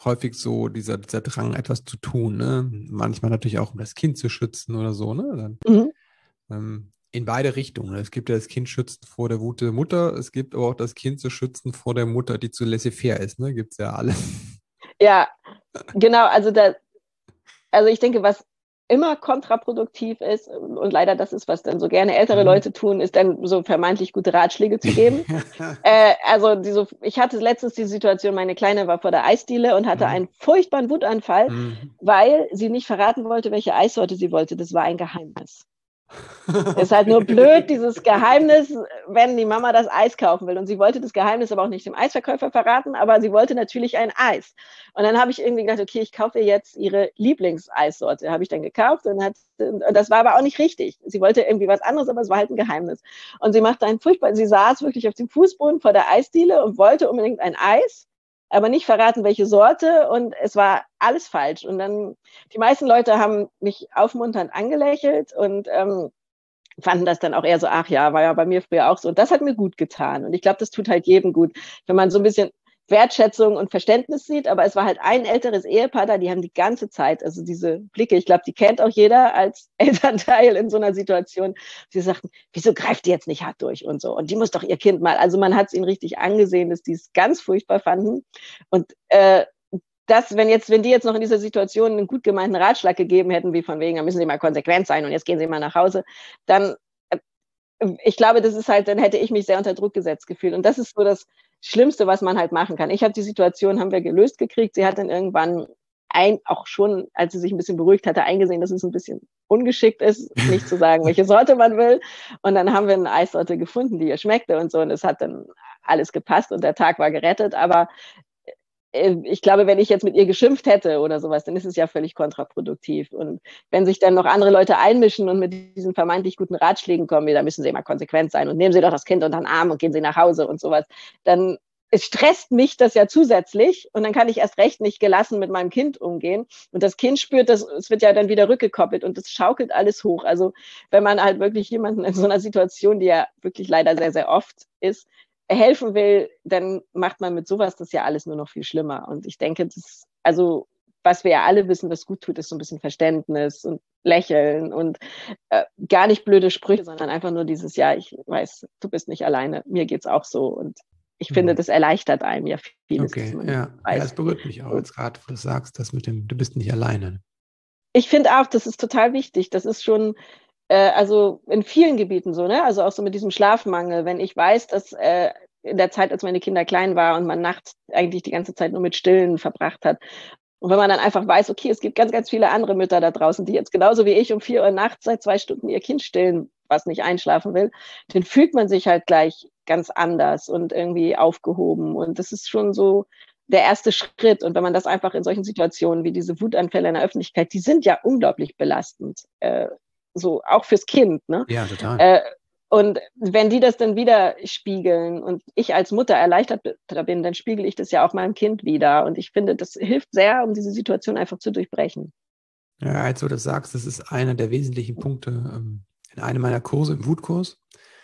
häufig so dieser, dieser Drang, etwas zu tun, ne? Manchmal natürlich auch, um das Kind zu schützen oder so, ne? Dann, Mhm. ähm, in beide Richtungen. Es gibt ja das Kind schützen vor der Wut der Mutter, es gibt aber auch das Kind zu schützen vor der Mutter, die zu laissez-faire ist, ne? Gibt es ja alle. Ja, genau, also da, also ich denke, was immer kontraproduktiv ist, und leider das ist, was dann so gerne ältere Mhm. Leute tun, ist dann so vermeintlich gute Ratschläge zu geben. Äh, also die so, ich hatte letztens die Situation, meine Kleine war vor der Eisdiele und hatte Mhm. einen furchtbaren Wutanfall, Mhm. weil sie nicht verraten wollte, welche Eissorte sie wollte. Das war ein Geheimnis. Ist halt nur blöd, dieses Geheimnis, wenn die Mama das Eis kaufen will. Und sie wollte das Geheimnis aber auch nicht dem Eisverkäufer verraten, aber sie wollte natürlich ein Eis. Und dann habe ich irgendwie gedacht, okay, ich kaufe ihr jetzt ihre Lieblingseissorte. Habe ich dann gekauft und, hat, und das war aber auch nicht richtig. Sie wollte irgendwie was anderes, aber es war halt ein Geheimnis. Und sie machte einen furchtbar, sie saß wirklich auf dem Fußboden vor der Eisdiele und wollte unbedingt ein Eis, aber nicht verraten, welche Sorte, und es war alles falsch. Und dann, die meisten Leute haben mich aufmunternd angelächelt und ähm, fanden das dann auch eher so, ach ja, war ja bei mir früher auch so. Und das hat mir gut getan. Und ich glaube, das tut halt jedem gut, wenn man so ein bisschen Wertschätzung und Verständnis sieht. Aber es war halt ein älteres Ehepaar da, die haben die ganze Zeit, also diese Blicke, ich glaube, die kennt auch jeder als Elternteil in so einer Situation. Sie sagten, wieso greift die jetzt nicht hart durch und so? Und die muss doch ihr Kind mal, also man hat es ihnen richtig angesehen, dass die es ganz furchtbar fanden. Und äh, das, wenn jetzt, wenn die jetzt noch in dieser Situation einen gut gemeinten Ratschlag gegeben hätten, wie von wegen, da müssen Sie mal konsequent sein und jetzt gehen Sie mal nach Hause, dann, äh, ich glaube, das ist halt, dann hätte ich mich sehr unter Druck gesetzt gefühlt. Und das ist so das Schlimmste, was man halt machen kann. Ich habe die Situation, haben wir gelöst gekriegt. Sie hat dann irgendwann ein, auch schon, als sie sich ein bisschen beruhigt hatte, eingesehen, dass es ein bisschen ungeschickt ist, nicht zu sagen, welche Sorte man will. Und dann haben wir eine Eissorte gefunden, die ihr schmeckte und so. Und es hat dann alles gepasst und der Tag war gerettet. Aber ich glaube, wenn ich jetzt mit ihr geschimpft hätte oder sowas, dann ist es ja völlig kontraproduktiv. Und wenn sich dann noch andere Leute einmischen und mit diesen vermeintlich guten Ratschlägen kommen, da müssen Sie immer konsequent sein und nehmen Sie doch das Kind unter den Arm und gehen Sie nach Hause und sowas, dann es stresst mich das ja zusätzlich und dann kann ich erst recht nicht gelassen mit meinem Kind umgehen. Und das Kind spürt das, es wird ja dann wieder rückgekoppelt und das schaukelt alles hoch. Also wenn man halt wirklich jemanden in so einer Situation, die ja wirklich leider sehr, sehr oft ist, helfen will, dann macht man mit sowas das ja alles nur noch viel schlimmer. Und ich denke, das, also was wir ja alle wissen, was gut tut, ist so ein bisschen Verständnis und Lächeln und äh, gar nicht blöde Sprüche, sondern einfach nur dieses, ja, ich weiß, du bist nicht alleine, mir geht's auch so. Und ich finde, das erleichtert einem ja vieles. Okay, ja. Ja, es berührt mich auch jetzt gerade, wo du sagst, das mit dem, du bist nicht alleine. Ich finde auch, das ist total wichtig. Das ist schon, äh, also in vielen Gebieten so, ne? Also auch so mit diesem Schlafmangel. Wenn ich weiß, dass äh, in der Zeit, als meine Kinder klein waren und man nachts eigentlich die ganze Zeit nur mit Stillen verbracht hat. Und wenn man dann einfach weiß, okay, es gibt ganz, ganz viele andere Mütter da draußen, die jetzt genauso wie ich um vier Uhr nachts seit zwei Stunden ihr Kind stillen, was nicht einschlafen will, dann fühlt man sich halt gleich ganz anders und irgendwie aufgehoben. Und das ist schon so der erste Schritt. Und wenn man das einfach in solchen Situationen wie diese Wutanfälle in der Öffentlichkeit, die sind ja unglaublich belastend, äh, so auch fürs Kind, ne? Ja, total. Äh, und wenn die das dann wieder spiegeln und ich als Mutter erleichtert bin, dann spiegel ich das ja auch meinem Kind wieder. Und ich finde, das hilft sehr, um diese Situation einfach zu durchbrechen. Ja, als du das sagst, das ist einer der wesentlichen Punkte ähm, in einem meiner Kurse, im Wutkurs.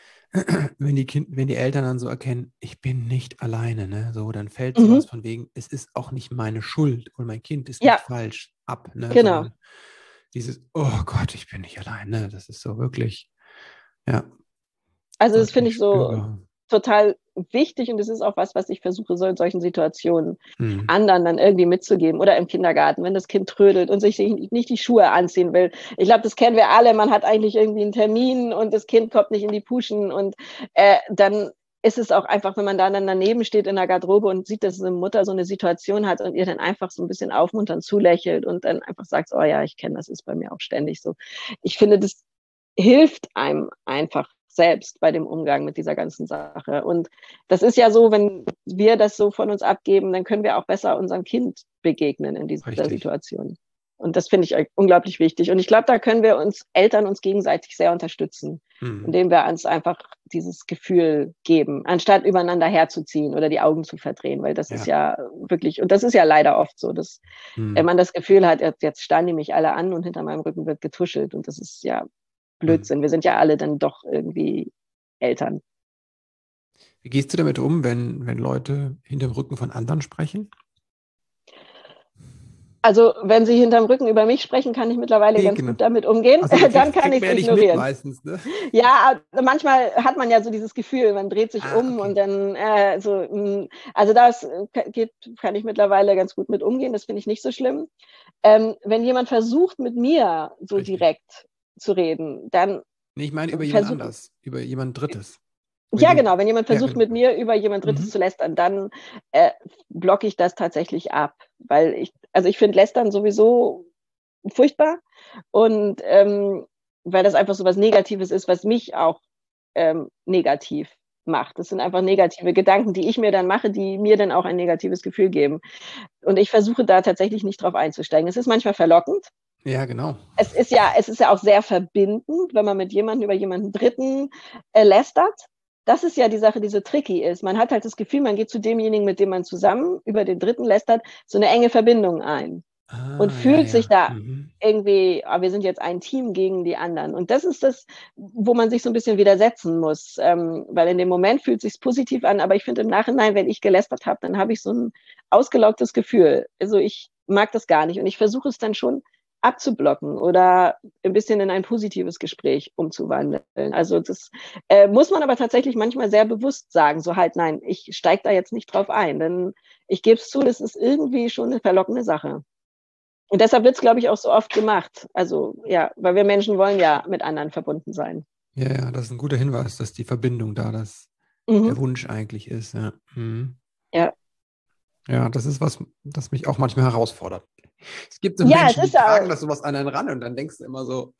Wenn die Kind, wenn die Eltern dann so erkennen, ich bin nicht alleine, ne, so, dann fällt sowas Mhm. von wegen, es ist auch nicht meine Schuld und mein Kind ist Ja, nicht falsch ab, ne, genau. sondern dieses, oh Gott, ich bin nicht alleine, das ist so wirklich, ja, Also das finde deutlich ich so spürbar. total wichtig und das ist auch was, was ich versuche, so in solchen Situationen Hm. anderen dann irgendwie mitzugeben oder im Kindergarten, wenn das Kind trödelt und sich nicht die Schuhe anziehen will. Ich glaube, das kennen wir alle. Man hat eigentlich irgendwie einen Termin und das Kind kommt nicht in die Puschen und äh, dann ist es auch einfach, wenn man da dann daneben steht in der Garderobe und sieht, dass eine Mutter so eine Situation hat und ihr dann einfach so ein bisschen aufmunternd zulächelt und dann einfach sagt, oh ja, ich kenne das, ist bei mir auch ständig so. Ich finde, das hilft einem einfach selbst bei dem Umgang mit dieser ganzen Sache. Und das ist ja so, wenn wir das so von uns abgeben, dann können wir auch besser unserem Kind begegnen in dieser Richtig. Situation. Und das finde ich unglaublich wichtig. Und ich glaube, da können wir uns Eltern uns gegenseitig sehr unterstützen, Hm. indem wir uns einfach dieses Gefühl geben, anstatt übereinander herzuziehen oder die Augen zu verdrehen, weil das Ja. ist ja wirklich, und das ist ja leider oft so, dass Hm. wenn man das Gefühl hat, jetzt, jetzt starren die mich alle an und hinter meinem Rücken wird getuschelt. Und das ist ja Blödsinn. Wir sind ja alle dann doch irgendwie Eltern. Wie gehst du damit um, wenn, wenn Leute hinter dem Rücken von anderen sprechen? Also wenn Sie hinterm Rücken über mich sprechen, kann ich mittlerweile Nee, ganz genau. gut damit umgehen. Also, Dann kann ich kriegt man es ja nicht mit ignorieren. meistens, ne? Ja, manchmal hat man ja so dieses Gefühl, man dreht sich Ah, um okay. und dann äh, so, mh, also das äh, geht, kann ich mittlerweile ganz gut mit umgehen, das finde ich nicht so schlimm. Ähm, wenn jemand versucht, mit mir so Richtig. direkt zu reden, dann Nee, ich meine über jemand versuch, anders, über jemand Drittes. Wenn ja du, genau, wenn jemand ja, versucht, genau. mit mir über jemand Drittes Mhm. zu lästern, dann äh, blocke ich das tatsächlich ab, weil ich, also ich finde Lästern sowieso furchtbar und ähm, weil das einfach so was Negatives ist, was mich auch ähm, negativ macht. Das sind einfach negative Gedanken, die ich mir dann mache, die mir dann auch ein negatives Gefühl geben. Und ich versuche da tatsächlich nicht drauf einzusteigen. Es ist manchmal verlockend. Ja, genau. Es ist ja, es ist ja auch sehr verbindend, wenn man mit jemandem über jemanden Dritten äh, lästert. Das ist ja die Sache, die so tricky ist. Man hat halt das Gefühl, man geht zu demjenigen, mit dem man zusammen über den Dritten lästert, so eine enge Verbindung ein und Ah, ja, fühlt sich ja. da Mhm. irgendwie, ah, wir sind jetzt ein Team gegen die anderen. Und das ist das, wo man sich so ein bisschen widersetzen muss, ähm, weil in dem Moment fühlt es sich positiv an, aber ich finde im Nachhinein, wenn ich gelästert habe, dann habe ich so ein ausgelaugtes Gefühl. Also ich mag das gar nicht und ich versuche es dann schon abzublocken oder ein bisschen in ein positives Gespräch umzuwandeln. Also das äh, muss man aber tatsächlich manchmal sehr bewusst sagen, so halt, nein, ich steige da jetzt nicht drauf ein, denn ich gebe es zu, das ist irgendwie schon eine verlockende Sache. Und deshalb wird es, glaube ich, auch so oft gemacht. Also ja, weil wir Menschen wollen ja mit anderen verbunden sein. Ja, ja, das ist ein guter Hinweis, dass die Verbindung da, dass Mhm. der Wunsch eigentlich ist. Ja. Mhm. Ja. Ja, das ist was, das mich auch manchmal herausfordert. Es gibt so Ja, Menschen, es die ist ja tragen auch- das sowas an einen ran und dann denkst du immer so,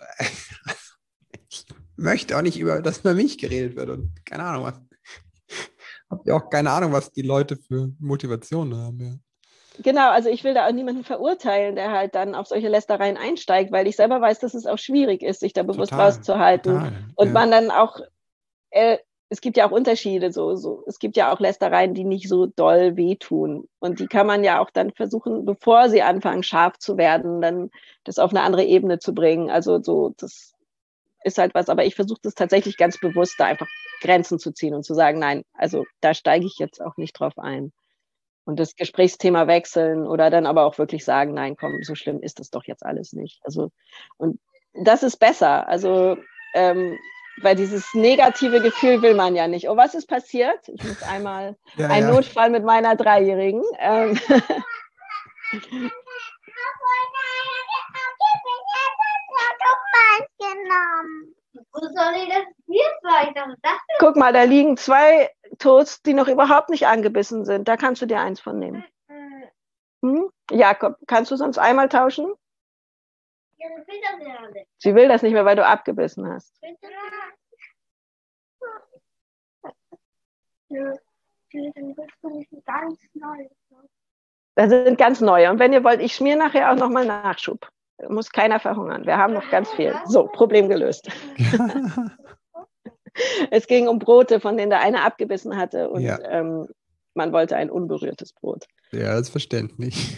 ich möchte auch nicht über, dass über mich geredet wird und keine Ahnung was. Habt ihr auch keine Ahnung, was die Leute für Motivationen haben. Ja. Genau, also ich will da auch niemanden verurteilen, der halt dann auf solche Lästereien einsteigt, weil ich selber weiß, dass es auch schwierig ist, sich da bewusst Total, rauszuhalten. total, Und ja. man dann auch, äh, es gibt ja auch Unterschiede, so, so, es gibt ja auch Lästereien, die nicht so doll wehtun. Und die kann man ja auch dann versuchen, bevor sie anfangen, scharf zu werden, dann das auf eine andere Ebene zu bringen. Also so, das ist halt was, aber ich versuche das tatsächlich ganz bewusst, da einfach Grenzen zu ziehen und zu sagen, nein, also da steige ich jetzt auch nicht drauf ein. Und das Gesprächsthema wechseln oder dann aber auch wirklich sagen, nein, komm, so schlimm ist das doch jetzt alles nicht. Also, und das ist besser. Also, ähm, weil dieses negative Gefühl will man ja nicht. Oh, was ist passiert? Ich muss einmal Ja, ein ja. Notfall mit meiner Dreijährigen. Ähm, Wo soll ich das hier vielleicht? Was ist das denn? Guck mal, da liegen zwei Toasts, die noch überhaupt nicht angebissen sind. Da kannst du dir eins von nehmen. Hm? Jakob, kannst du sonst einmal tauschen? Ja, das will das ja nicht. Sie will das nicht mehr, weil du abgebissen hast. Ja, dann bist du nicht ganz neu. Das sind ganz neue. Und wenn ihr wollt, ich schmier nachher auch nochmal Nachschub. Muss keiner verhungern. Wir haben noch ganz viel. So, Problem gelöst. Es ging um Brote, von denen der eine abgebissen hatte. Und Ja. ähm, man wollte ein unberührtes Brot. Ja, das ist verständlich.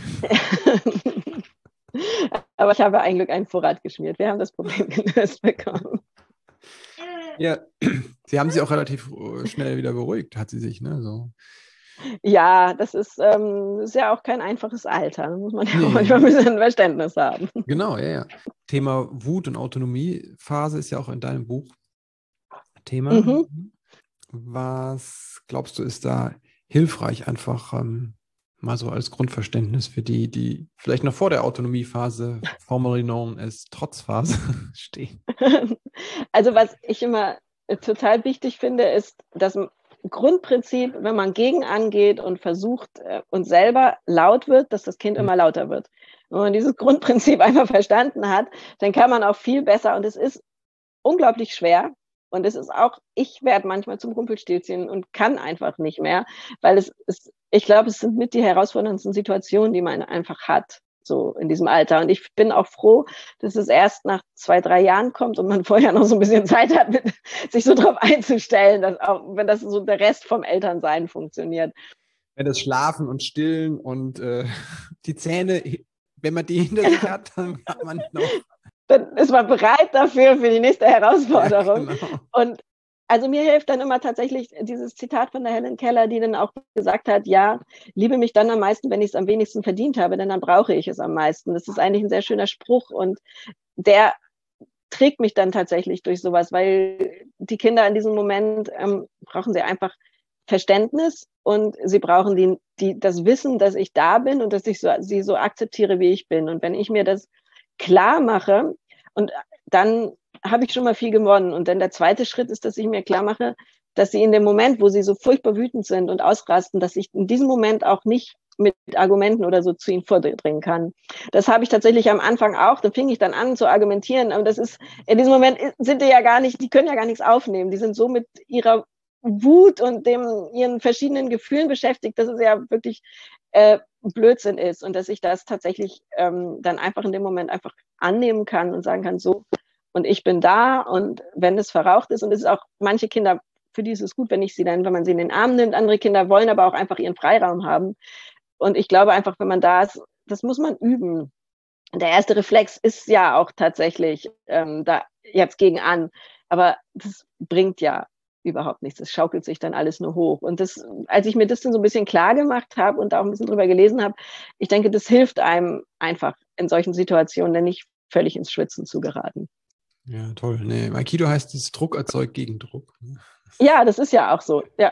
Aber ich habe ein Glück einen Vorrat geschmiert. Wir haben das Problem gelöst bekommen. Ja, sie haben sie auch relativ äh, schnell wieder beruhigt, hat sie sich, ne? So. Ja, das ist, ähm, ist ja auch kein einfaches Alter. Da muss man ja Nee. auch manchmal ein bisschen Verständnis haben. Genau, ja, ja. Thema Wut- und Autonomiephase ist ja auch in deinem Buch Thema. Mhm. Was glaubst du, ist da hilfreich, einfach ähm, mal so als Grundverständnis für die, die vielleicht noch vor der Autonomiephase, formerly known as Trotzphase, stehen? Also was ich immer total wichtig finde, ist das Grundprinzip, wenn man gegen angeht und versucht äh, und selber laut wird, dass das Kind Mhm. immer lauter wird. Wenn man dieses Grundprinzip einmal verstanden hat, dann kann man auch viel besser, und es ist unglaublich schwer, und es ist auch, ich werde manchmal zum Rumpelstilzchen und kann einfach nicht mehr, weil es ist, ich glaube, es sind mit die herausforderndsten Situationen, die man einfach hat, so in diesem Alter. Und ich bin auch froh, dass es erst nach zwei, drei Jahren kommt und man vorher noch so ein bisschen Zeit hat, mit, sich so drauf einzustellen, dass auch, wenn das so der Rest vom Elternsein funktioniert. Wenn das Schlafen und Stillen und äh, die Zähne, wenn man die hinter sich hat, dann hat man noch. Dann ist man bereit dafür, für die nächste Herausforderung. Ja, genau. Und Also mir hilft dann immer tatsächlich dieses Zitat von der Helen Keller, die dann auch gesagt hat, ja, liebe mich dann am meisten, wenn ich es am wenigsten verdient habe, denn dann brauche ich es am meisten. Das ist eigentlich ein sehr schöner Spruch und der trägt mich dann tatsächlich durch sowas, weil die Kinder in diesem Moment ähm, brauchen sie einfach Verständnis und sie brauchen die, die, das Wissen, dass ich da bin und dass ich so, sie so akzeptiere, wie ich bin. Und wenn ich mir das klar mache, und dann habe ich schon mal viel gewonnen. Und dann der zweite Schritt ist, dass ich mir klar mache, dass sie in dem Moment, wo sie so furchtbar wütend sind und ausrasten, dass ich in diesem Moment auch nicht mit Argumenten oder so zu ihnen vordringen kann. Das habe ich tatsächlich am Anfang auch. Da fing ich dann an zu argumentieren. Aber das ist, in diesem Moment sind die ja gar nicht, die können ja gar nichts aufnehmen. Die sind so mit ihrer Wut und dem, ihren verschiedenen Gefühlen beschäftigt, dass es ja wirklich äh, Blödsinn ist und dass ich das tatsächlich ähm, dann einfach in dem Moment einfach annehmen kann und sagen kann, so, und ich bin da und wenn es verraucht ist und es ist auch, manche Kinder, für die ist es gut, wenn ich sie dann, wenn man sie in den Arm nimmt, andere Kinder wollen aber auch einfach ihren Freiraum haben und ich glaube einfach, wenn man da ist, das muss man üben. Der erste Reflex ist ja auch tatsächlich ähm, da jetzt gegen an, aber das bringt ja überhaupt nichts. Es schaukelt sich dann alles nur hoch. Und das, als ich mir das dann so ein bisschen klar gemacht habe und auch ein bisschen drüber gelesen habe, ich denke, das hilft einem einfach in solchen Situationen, dann nicht völlig ins Schwitzen zu geraten. Ja, toll. Nee, im Aikido heißt es, Druck erzeugt Gegendruck. Ja, das ist ja auch so, ja.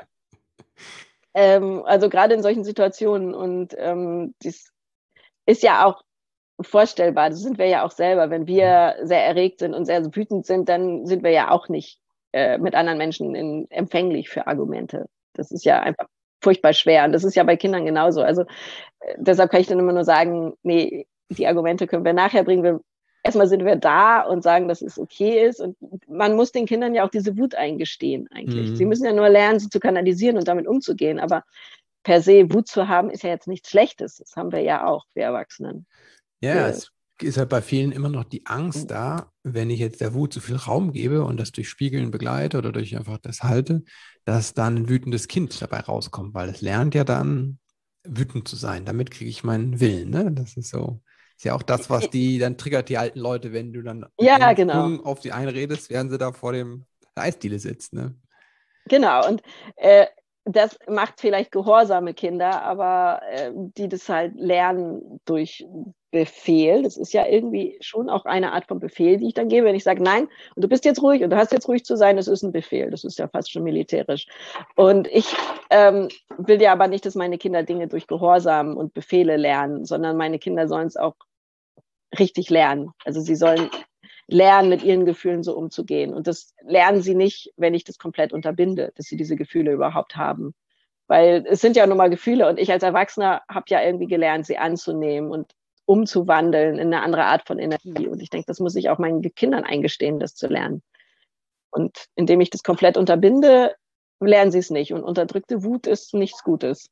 Ähm, also gerade in solchen Situationen und ähm, das ist ja auch vorstellbar, das sind wir ja auch selber, wenn wir sehr erregt sind und sehr wütend sind, dann sind wir ja auch nicht äh, mit anderen Menschen in, empfänglich für Argumente. Das ist ja einfach furchtbar schwer und das ist ja bei Kindern genauso. Also äh, deshalb kann ich dann immer nur sagen, nee, die Argumente können wir nachher bringen. Wir, erstmal sind wir da und sagen, dass es okay ist und man muss den Kindern ja auch diese Wut eingestehen eigentlich. Mhm. Sie müssen ja nur lernen, sie zu kanalisieren und damit umzugehen, aber per se Wut zu haben, ist ja jetzt nichts Schlechtes. Das haben wir ja auch, wir Erwachsenen. Ja, es ist halt bei vielen immer noch die Angst da, wenn ich jetzt der Wut zu viel Raum gebe und das durch Spiegeln begleite oder durch einfach das halte, dass dann ein wütendes Kind dabei rauskommt, weil es lernt ja dann, wütend zu sein. Damit kriege ich meinen Willen, ne? Das ist so, ist ja auch das, was die, dann triggert die alten Leute, wenn du dann ja, genau. auf die einredest, während sie da vor dem Eisdiele sitzt, ne? Genau, und äh, das macht vielleicht gehorsame Kinder, aber äh, die das halt lernen durch Befehl. Das ist ja irgendwie schon auch eine Art von Befehl, die ich dann gebe, wenn ich sage, nein, und du bist jetzt ruhig und du hast jetzt ruhig zu sein, das ist ein Befehl. Das ist ja fast schon militärisch. Und ich ähm, will ja aber nicht, dass meine Kinder Dinge durch Gehorsam und Befehle lernen, sondern meine Kinder sollen es auch richtig lernen. Also sie sollen lernen, mit ihren Gefühlen so umzugehen. Und das lernen sie nicht, wenn ich das komplett unterbinde, dass sie diese Gefühle überhaupt haben. Weil es sind ja nun mal Gefühle und ich als Erwachsener habe ja irgendwie gelernt, sie anzunehmen und umzuwandeln in eine andere Art von Energie. Und ich denke, das muss ich auch meinen Kindern eingestehen, das zu lernen. Und indem ich das komplett unterbinde, lernen sie es nicht. Und unterdrückte Wut ist nichts Gutes.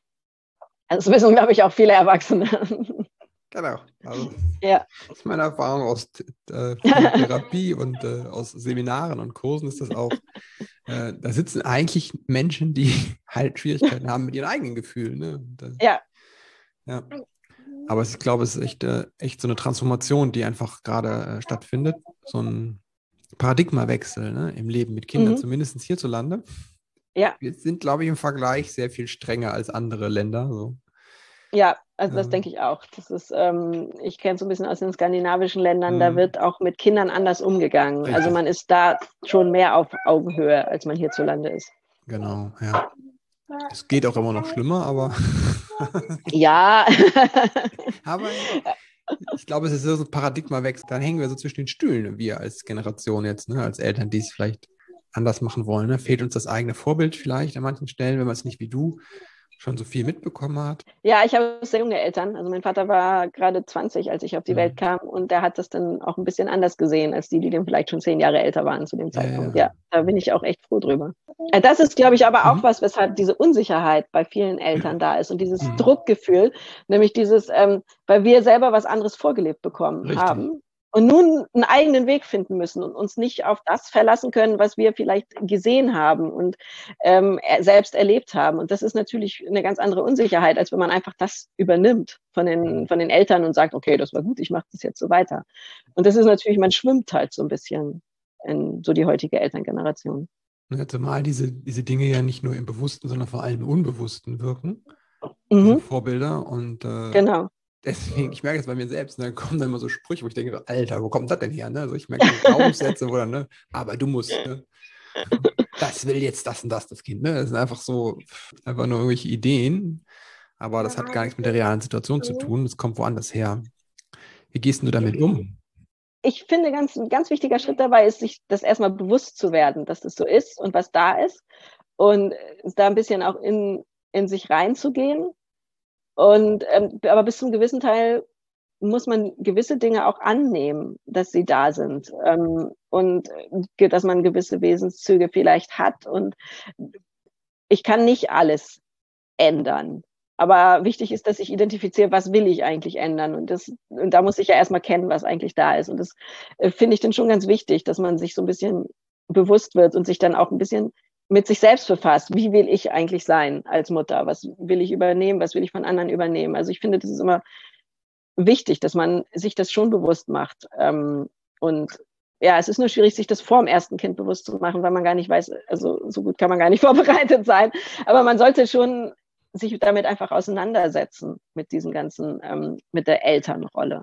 Das wissen, glaube ich, auch viele Erwachsene. Genau. Also, ja. Das ist meine Erfahrung aus äh, Therapie und äh, aus Seminaren und Kursen ist das auch. Äh, da sitzen eigentlich Menschen, die halt Schwierigkeiten haben mit ihren eigenen Gefühlen. Ne? Und, äh, ja. ja. Aber ich glaube, es ist echt, äh, echt so eine Transformation, die einfach gerade äh, stattfindet. So ein Paradigmawechsel, ne? Im Leben mit Kindern, mhm. zumindest hierzulande. Ja. Wir sind, glaube ich, im Vergleich sehr viel strenger als andere Länder. So. Ja, also das ähm. denke ich auch. Das ist, ähm, ich kenne es so ein bisschen aus den skandinavischen Ländern, mhm. da wird auch mit Kindern anders umgegangen. Richtig. Also man ist da schon mehr auf Augenhöhe, als man hierzulande ist. Genau, ja. Es geht auch immer noch schlimmer, aber ja. aber ich glaube, es ist so ein Paradigmawechsel. Dann hängen wir so zwischen den Stühlen, wir als Generation jetzt, ne, als Eltern, die es vielleicht anders machen wollen. Ne? Fehlt uns das eigene Vorbild vielleicht an manchen Stellen, wenn man es nicht wie du schon so viel mitbekommen hat? Ja, ich habe sehr junge Eltern. Also mein Vater war gerade zwanzig, als ich auf die mhm. Welt kam und der hat das dann auch ein bisschen anders gesehen als die, die dann vielleicht schon zehn Jahre älter waren zu dem Zeitpunkt. Ja, ja. ja da bin ich auch echt froh drüber. Das ist, glaube ich, aber auch mhm. was, weshalb diese Unsicherheit bei vielen Eltern da ist und dieses mhm. Druckgefühl, nämlich dieses, ähm, weil wir selber was anderes vorgelebt bekommen Richtig. haben. Und nun einen eigenen Weg finden müssen und uns nicht auf das verlassen können, was wir vielleicht gesehen haben und ähm, selbst erlebt haben. Und das ist natürlich eine ganz andere Unsicherheit, als wenn man einfach das übernimmt von den, von den Eltern und sagt, okay, das war gut, ich mache das jetzt so weiter. Und das ist natürlich, man schwimmt halt so ein bisschen in so die heutige Elterngeneration. Ne, zumal diese, diese Dinge ja nicht nur im Bewussten, sondern vor allem im Unbewussten wirken, Mhm, diese Vorbilder. Und äh, genau. deswegen, ich merke es bei mir selbst, ne, kommen dann immer so Sprüche, wo ich denke, so, Alter, wo kommt das denn her? Ne? Also ich merke so Glaubenssätze, wo dann, ne, aber du musst, ne? Das will jetzt das und das, das Kind. Ne? Das sind einfach so, einfach nur irgendwelche Ideen, aber das hat gar nichts mit der realen Situation zu tun. Das kommt woanders her. Wie gehst du damit um? Ich finde, ganz, ein ganz wichtiger Schritt dabei ist, sich das erstmal bewusst zu werden, dass das so ist und was da ist. Und da ein bisschen auch in, in sich reinzugehen. Und ähm, aber bis zum gewissen Teil muss man gewisse Dinge auch annehmen, dass sie da sind. Ähm, und äh, dass man gewisse Wesenszüge vielleicht hat. Und ich kann nicht alles ändern. Aber wichtig ist, dass ich identifiziere, was will ich eigentlich ändern. Und, das, und da muss ich ja erstmal kennen, was eigentlich da ist. Und das äh, finde ich dann schon ganz wichtig, dass man sich so ein bisschen bewusst wird und sich dann auch ein bisschen mit sich selbst befasst. Wie will ich eigentlich sein als Mutter? Was will ich übernehmen? Was will ich von anderen übernehmen? Also ich finde, das ist immer wichtig, dass man sich das schon bewusst macht. Ähm, und ja, es ist nur schwierig, sich das vor dem ersten Kind bewusst zu machen, weil man gar nicht weiß, also so gut kann man gar nicht vorbereitet sein. Aber man sollte schon sich damit einfach auseinandersetzen, mit diesem ganzen, ähm, mit der Elternrolle.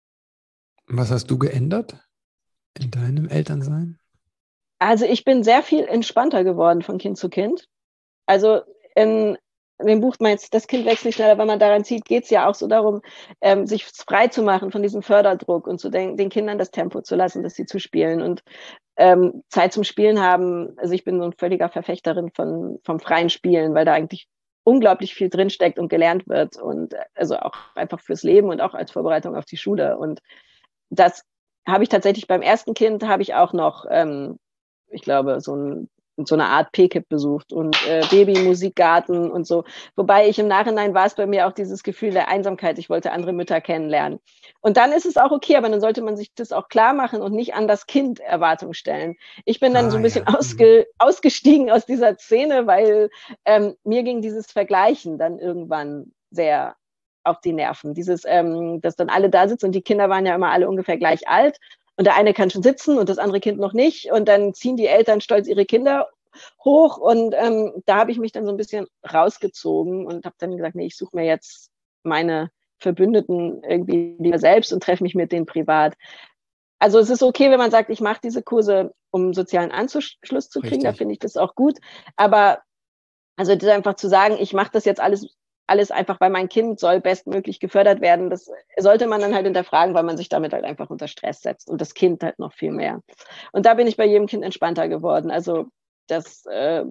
Was hast du geändert in deinem Elternsein? Also ich bin sehr viel entspannter geworden von Kind zu Kind. Also in, in dem Buch meinst, das Kind wächst nicht schneller, wenn man daran zieht, geht es ja auch so darum, ähm, sich frei zu machen von diesem Förderdruck und zu den, den Kindern das Tempo zu lassen, dass sie zu spielen und ähm, Zeit zum Spielen haben. Also ich bin so ein völliger Verfechterin von, vom freien Spielen, weil da eigentlich unglaublich viel drinsteckt und gelernt wird und also auch einfach fürs Leben und auch als Vorbereitung auf die Schule. Und das habe ich tatsächlich beim ersten Kind, habe ich auch noch, ähm, ich glaube, so, ein, so eine Art P K I P besucht und äh, Babymusikgarten und so. Wobei ich im Nachhinein war es bei mir auch dieses Gefühl der Einsamkeit. Ich wollte andere Mütter kennenlernen. Und dann ist es auch okay, aber dann sollte man sich das auch klar machen und nicht an das Kind Erwartung stellen. Ich bin dann Ah, so ein bisschen ja. ausge, ausgestiegen aus dieser Szene, weil ähm, mir ging dieses Vergleichen dann irgendwann sehr auf die Nerven. Dieses, ähm, dass dann alle da sitzen und die Kinder waren ja immer alle ungefähr gleich alt und der eine kann schon sitzen und das andere Kind noch nicht und dann ziehen die Eltern stolz ihre Kinder hoch und ähm, da habe ich mich dann so ein bisschen rausgezogen und habe dann gesagt, nee, ich suche mir jetzt meine Verbündeten irgendwie lieber selbst und treffe mich mit denen privat. Also es ist okay, wenn man sagt, ich mache diese Kurse, um sozialen Anschluss zu kriegen, Richtig. da finde ich das auch gut, aber also das einfach zu sagen, ich mache das jetzt alles alles einfach, weil mein Kind soll bestmöglich gefördert werden. Das sollte man dann halt hinterfragen, weil man sich damit halt einfach unter Stress setzt und das Kind halt noch viel mehr. Und da bin ich bei jedem Kind entspannter geworden. Also das, äh,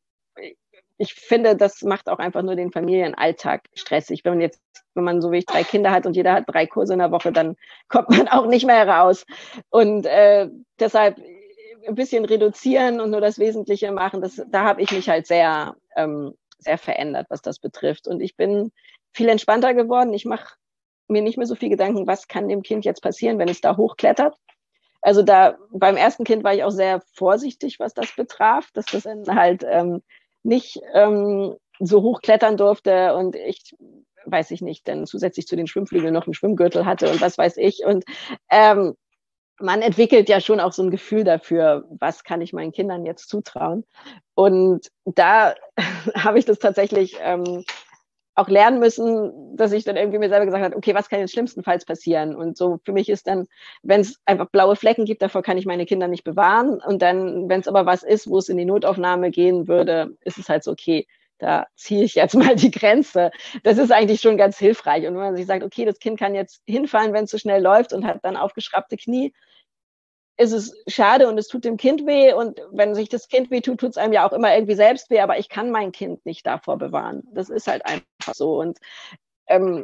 ich finde, das macht auch einfach nur den Familienalltag stressig. Wenn man jetzt, wenn man so wie ich drei Kinder hat und jeder hat drei Kurse in der Woche, dann kommt man auch nicht mehr raus. Und äh, deshalb ein bisschen reduzieren und nur das Wesentliche machen, das, da habe ich mich halt sehr ähm, sehr verändert, was das betrifft. Und ich bin viel entspannter geworden. Ich mache mir nicht mehr so viel Gedanken, was kann dem Kind jetzt passieren, wenn es da hochklettert. Also da beim ersten Kind war ich auch sehr vorsichtig, was das betraf, dass das dann halt ähm, nicht ähm, so hochklettern durfte und ich weiß ich nicht, dann zusätzlich zu den Schwimmflügeln noch einen Schwimmgürtel hatte und was weiß ich. Und ähm, man entwickelt ja schon auch so ein Gefühl dafür, was kann ich meinen Kindern jetzt zutrauen. Und da habe ich das tatsächlich ähm, auch lernen müssen, dass ich dann irgendwie mir selber gesagt habe, okay, was kann jetzt schlimmstenfalls passieren? Und so für mich ist dann, wenn es einfach blaue Flecken gibt, davor kann ich meine Kinder nicht bewahren. Und dann, wenn es aber was ist, wo es in die Notaufnahme gehen würde, ist es halt so, okay, da ziehe ich jetzt mal die Grenze. Das ist eigentlich schon ganz hilfreich. Und wenn man sich sagt, okay, das Kind kann jetzt hinfallen, wenn es zu schnell läuft und hat dann aufgeschraubte Knie, ist es schade und es tut dem Kind weh. Und wenn sich das Kind weh tut, tut es einem ja auch immer irgendwie selbst weh. Aber ich kann mein Kind nicht davor bewahren. Das ist halt einfach so. Und ähm,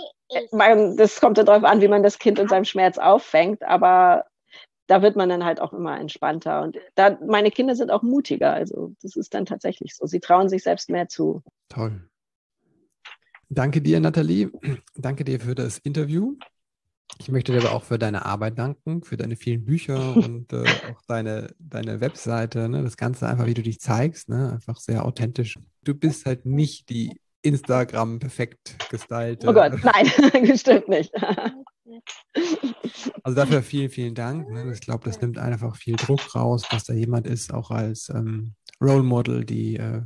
das kommt dann darauf an, wie man das Kind in seinem Schmerz auffängt. Aber da wird man dann halt auch immer entspannter. Und da, meine Kinder sind auch mutiger. Also das ist dann tatsächlich so. Sie trauen sich selbst mehr zu. Toll. Danke dir, Nathalie. Danke dir für das Interview. Ich möchte dir aber auch für deine Arbeit danken, für deine vielen Bücher und äh, auch deine, deine Webseite. Ne? Das Ganze einfach, wie du dich zeigst, ne? Einfach sehr authentisch. Du bist halt nicht die Instagram perfekt gestylte. Oh Gott, nein, bestimmt nicht. Also dafür vielen, vielen Dank. Ne? Ich glaube, das nimmt einfach viel Druck raus, dass da jemand ist, auch als ähm, Role Model, die äh,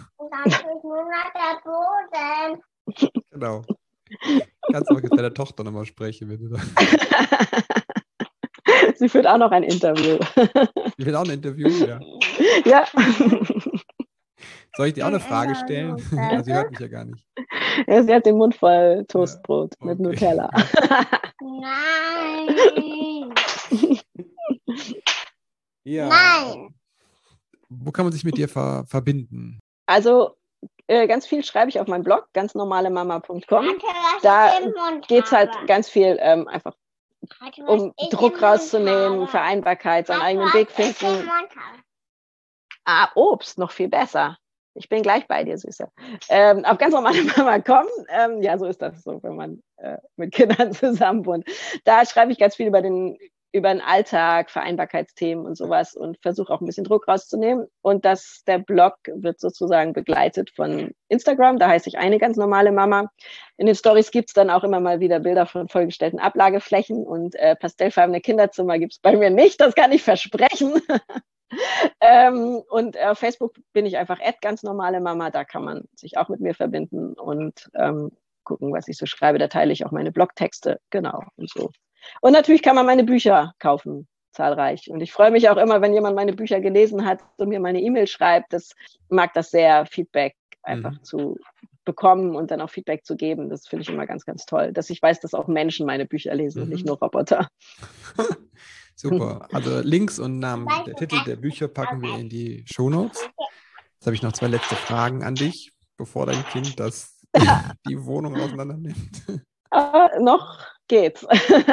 genau. Kannst auch jetzt bei der Tochter nochmal sprechen, wenn du da. Sie führt auch noch ein Interview. Ich will auch ein Interview, ja. Ja. Soll ich dir auch eine Frage stellen? Also, sie hört mich ja gar nicht. Ja, sie hat den Mund voll Toastbrot Ja, mit okay. Nutella. Nein. Ja. Nein. Wo kann man sich mit dir ver verbinden? Also äh, ganz viel schreibe ich auf meinem Blog, ganz normale mama punkt com. Warte, was Da ich im Mund geht es halt habe. ganz viel ähm, einfach Warte, was um ich Druck im Mund rauszunehmen, habe. Vereinbarkeit, seinen Warte, eigenen was Weg ich im finden. Mund habe. Ah, Obst, noch viel besser. Ich bin gleich bei dir, Süße. Ähm, auf ganz normale Mama punkt com. Ähm, ja, so ist das so, wenn man äh, mit Kindern zusammen wohnt. Da schreibe ich ganz viel über den, über den Alltag, Vereinbarkeitsthemen und sowas und versuche auch ein bisschen Druck rauszunehmen. Und das, der Blog wird sozusagen begleitet von Instagram. Da heiße ich eine ganz normale Mama. In den Stories gibt es dann auch immer mal wieder Bilder von vollgestellten Ablageflächen und äh, pastellfarbene Kinderzimmer gibt es bei mir nicht. Das kann ich versprechen. ähm, und auf Facebook bin ich einfach ganz normale Mama, da kann man sich auch mit mir verbinden und ähm, gucken, was ich so schreibe. Da teile ich auch meine Blogtexte, genau, und so. Und natürlich kann man meine Bücher kaufen, zahlreich. Und ich freue mich auch immer, wenn jemand meine Bücher gelesen hat und mir meine E-Mail schreibt. Das mag das sehr, Feedback einfach mhm. zu bekommen und dann auch Feedback zu geben. Das finde ich immer ganz, ganz toll, dass ich weiß, dass auch Menschen meine Bücher lesen mhm. und nicht nur Roboter. Super. Also Links und Namen der Titel der Bücher packen wir in die Shownotes. Jetzt habe ich noch zwei letzte Fragen an dich, bevor dein Kind das die Wohnung auseinander nimmt. Uh, noch geht's.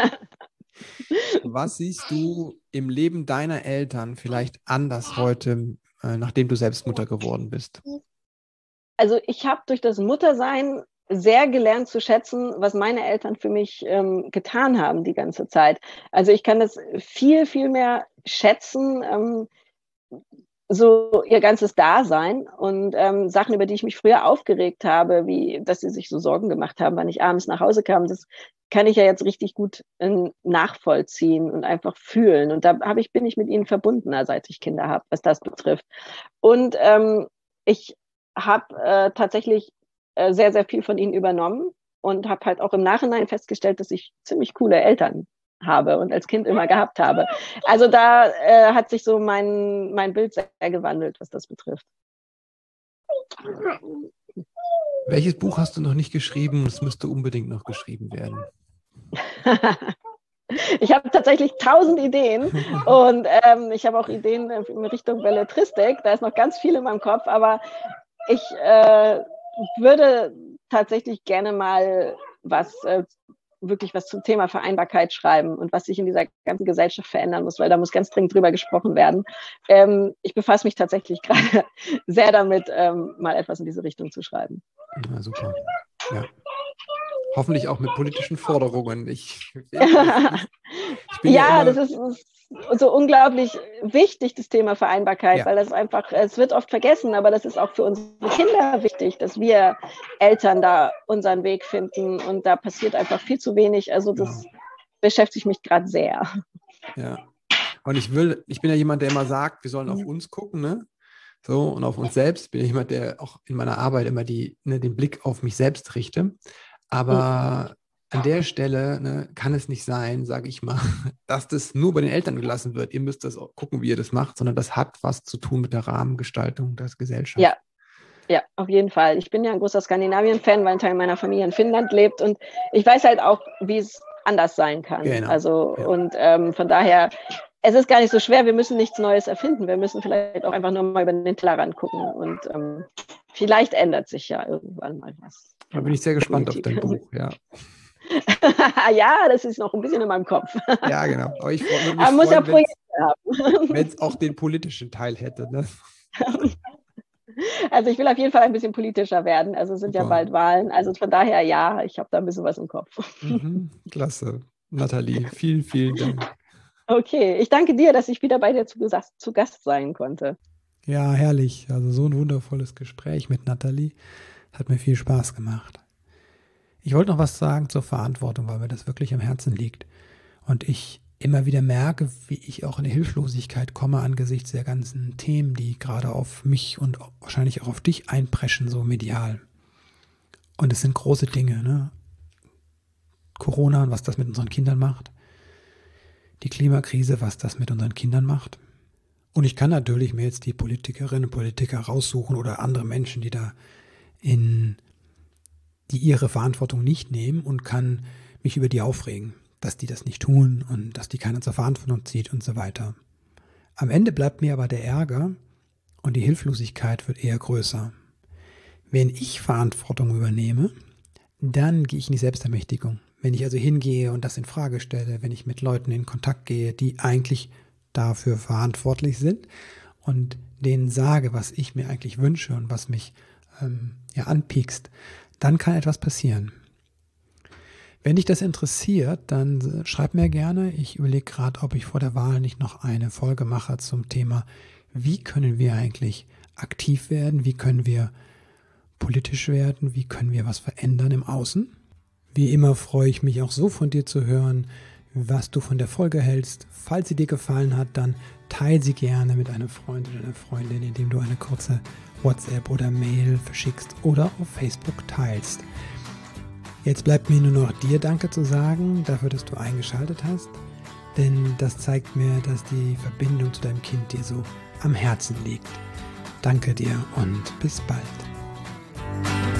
Was siehst du im Leben deiner Eltern vielleicht anders heute, äh, nachdem du selbst Mutter geworden bist? Also ich habe durch das Muttersein sehr gelernt zu schätzen, was meine Eltern für mich ähm, getan haben die ganze Zeit. Also ich kann das viel, viel mehr schätzen, ähm, so ihr ganzes Dasein und ähm, Sachen, über die ich mich früher aufgeregt habe, wie dass sie sich so Sorgen gemacht haben, wann ich abends nach Hause kam, das kann ich ja jetzt richtig gut äh, nachvollziehen und einfach fühlen. Und da hab ich, bin ich mit ihnen verbundener, seit ich Kinder habe, was das betrifft. Und ähm, ich habe äh, tatsächlich äh, sehr, sehr viel von ihnen übernommen und habe halt auch im Nachhinein festgestellt, dass ich ziemlich coole Eltern habe und als Kind immer gehabt habe. Also da äh, hat sich so mein, mein Bild sehr gewandelt, was das betrifft. Welches Buch hast du noch nicht geschrieben? Es müsste unbedingt noch geschrieben werden. Ich habe tatsächlich tausend Ideen und ähm, ich habe auch Ideen in Richtung Belletristik. Da ist noch ganz viel in meinem Kopf, aber ich äh, würde tatsächlich gerne mal was äh, wirklich was zum Thema Vereinbarkeit schreiben und was sich in dieser ganzen Gesellschaft verändern muss, weil da muss ganz dringend drüber gesprochen werden. Ähm, ich befasse mich tatsächlich gerade sehr damit, ähm, mal etwas in diese Richtung zu schreiben. Na, super. Ja. Hoffentlich auch mit politischen Forderungen. Ich, ich, ich bin ja, ja das ist, ist so unglaublich wichtig, das Thema Vereinbarkeit, ja. weil das einfach, es wird oft vergessen, aber das ist auch für unsere Kinder wichtig, dass wir Eltern da unseren Weg finden und da passiert einfach viel zu wenig. Also das ja. beschäftigt mich gerade sehr. Ja, und ich will, ich bin ja jemand, der immer sagt, wir sollen auf uns gucken, ne? So, und auf uns selbst. Bin ich jemand, der auch in meiner Arbeit immer die, ne, den Blick auf mich selbst richte. Aber mhm. an der Stelle ne, kann es nicht sein, sage ich mal, dass das nur bei den Eltern gelassen wird. Ihr müsst das auch gucken, wie ihr das macht, sondern das hat was zu tun mit der Rahmengestaltung der Gesellschaft. Ja, ja, auf jeden Fall. Ich bin ja ein großer Skandinavien-Fan, weil ein Teil meiner Familie in Finnland lebt und ich weiß halt auch, wie es anders sein kann. Genau. Also ja. und ähm, von daher, es ist gar nicht so schwer, wir müssen nichts Neues erfinden. Wir müssen vielleicht auch einfach nur mal über den Tellerrand gucken und ähm, vielleicht ändert sich ja irgendwann mal was. Da bin ich sehr gespannt Politik. Auf dein Buch, ja. Ja, das ist noch ein bisschen in meinem Kopf. Ja, genau. Aber ich würde mich Man muss ja freuen, Projekte haben. wenn es auch den politischen Teil hätte. Ne? Also ich will auf jeden Fall ein bisschen politischer werden. Also es sind Super. Ja bald Wahlen. Also von daher, ja, ich habe da ein bisschen was im Kopf. Mhm, klasse. Nathalie, vielen, vielen Dank. Okay, ich danke dir, dass ich wieder bei dir zu, zu Gast sein konnte. Ja, herrlich. Also so ein wundervolles Gespräch mit Nathalie. Hat mir viel Spaß gemacht. Ich wollte noch was sagen zur Verantwortung, weil mir das wirklich am Herzen liegt. Und ich immer wieder merke, wie ich auch in eine Hilflosigkeit komme angesichts der ganzen Themen, die gerade auf mich und wahrscheinlich auch auf dich einpreschen, so medial. Und es sind große Dinge, ne? Corona und was das mit unseren Kindern macht. Die Klimakrise, was das mit unseren Kindern macht. Und ich kann natürlich mir jetzt die Politikerinnen und Politiker raussuchen oder andere Menschen, die da in, die ihre Verantwortung nicht nehmen und kann mich über die aufregen, dass die das nicht tun und dass die keiner zur Verantwortung zieht und so weiter. Am Ende bleibt mir aber der Ärger und die Hilflosigkeit wird eher größer. Wenn ich Verantwortung übernehme, dann gehe ich in die Selbstermächtigung. Wenn ich also hingehe und das in Frage stelle, wenn ich mit Leuten in Kontakt gehe, die eigentlich dafür verantwortlich sind und denen sage, was ich mir eigentlich wünsche und was mich ähm, ja anpiekst, dann kann etwas passieren. Wenn dich das interessiert, dann schreib mir gerne. Ich überlege gerade, ob ich vor der Wahl nicht noch eine Folge mache zum Thema, wie können wir eigentlich aktiv werden, wie können wir politisch werden, wie können wir was verändern im Außen. Wie immer freue ich mich auch so von dir zu hören, was du von der Folge hältst. Falls sie dir gefallen hat, dann teile sie gerne mit einem Freund oder einer Freundin, indem du eine kurze WhatsApp oder Mail verschickst oder auf Facebook teilst. Jetzt bleibt mir nur noch dir Danke zu sagen, dafür, dass du eingeschaltet hast, denn das zeigt mir, dass die Verbindung zu deinem Kind dir so am Herzen liegt. Danke dir und bis bald.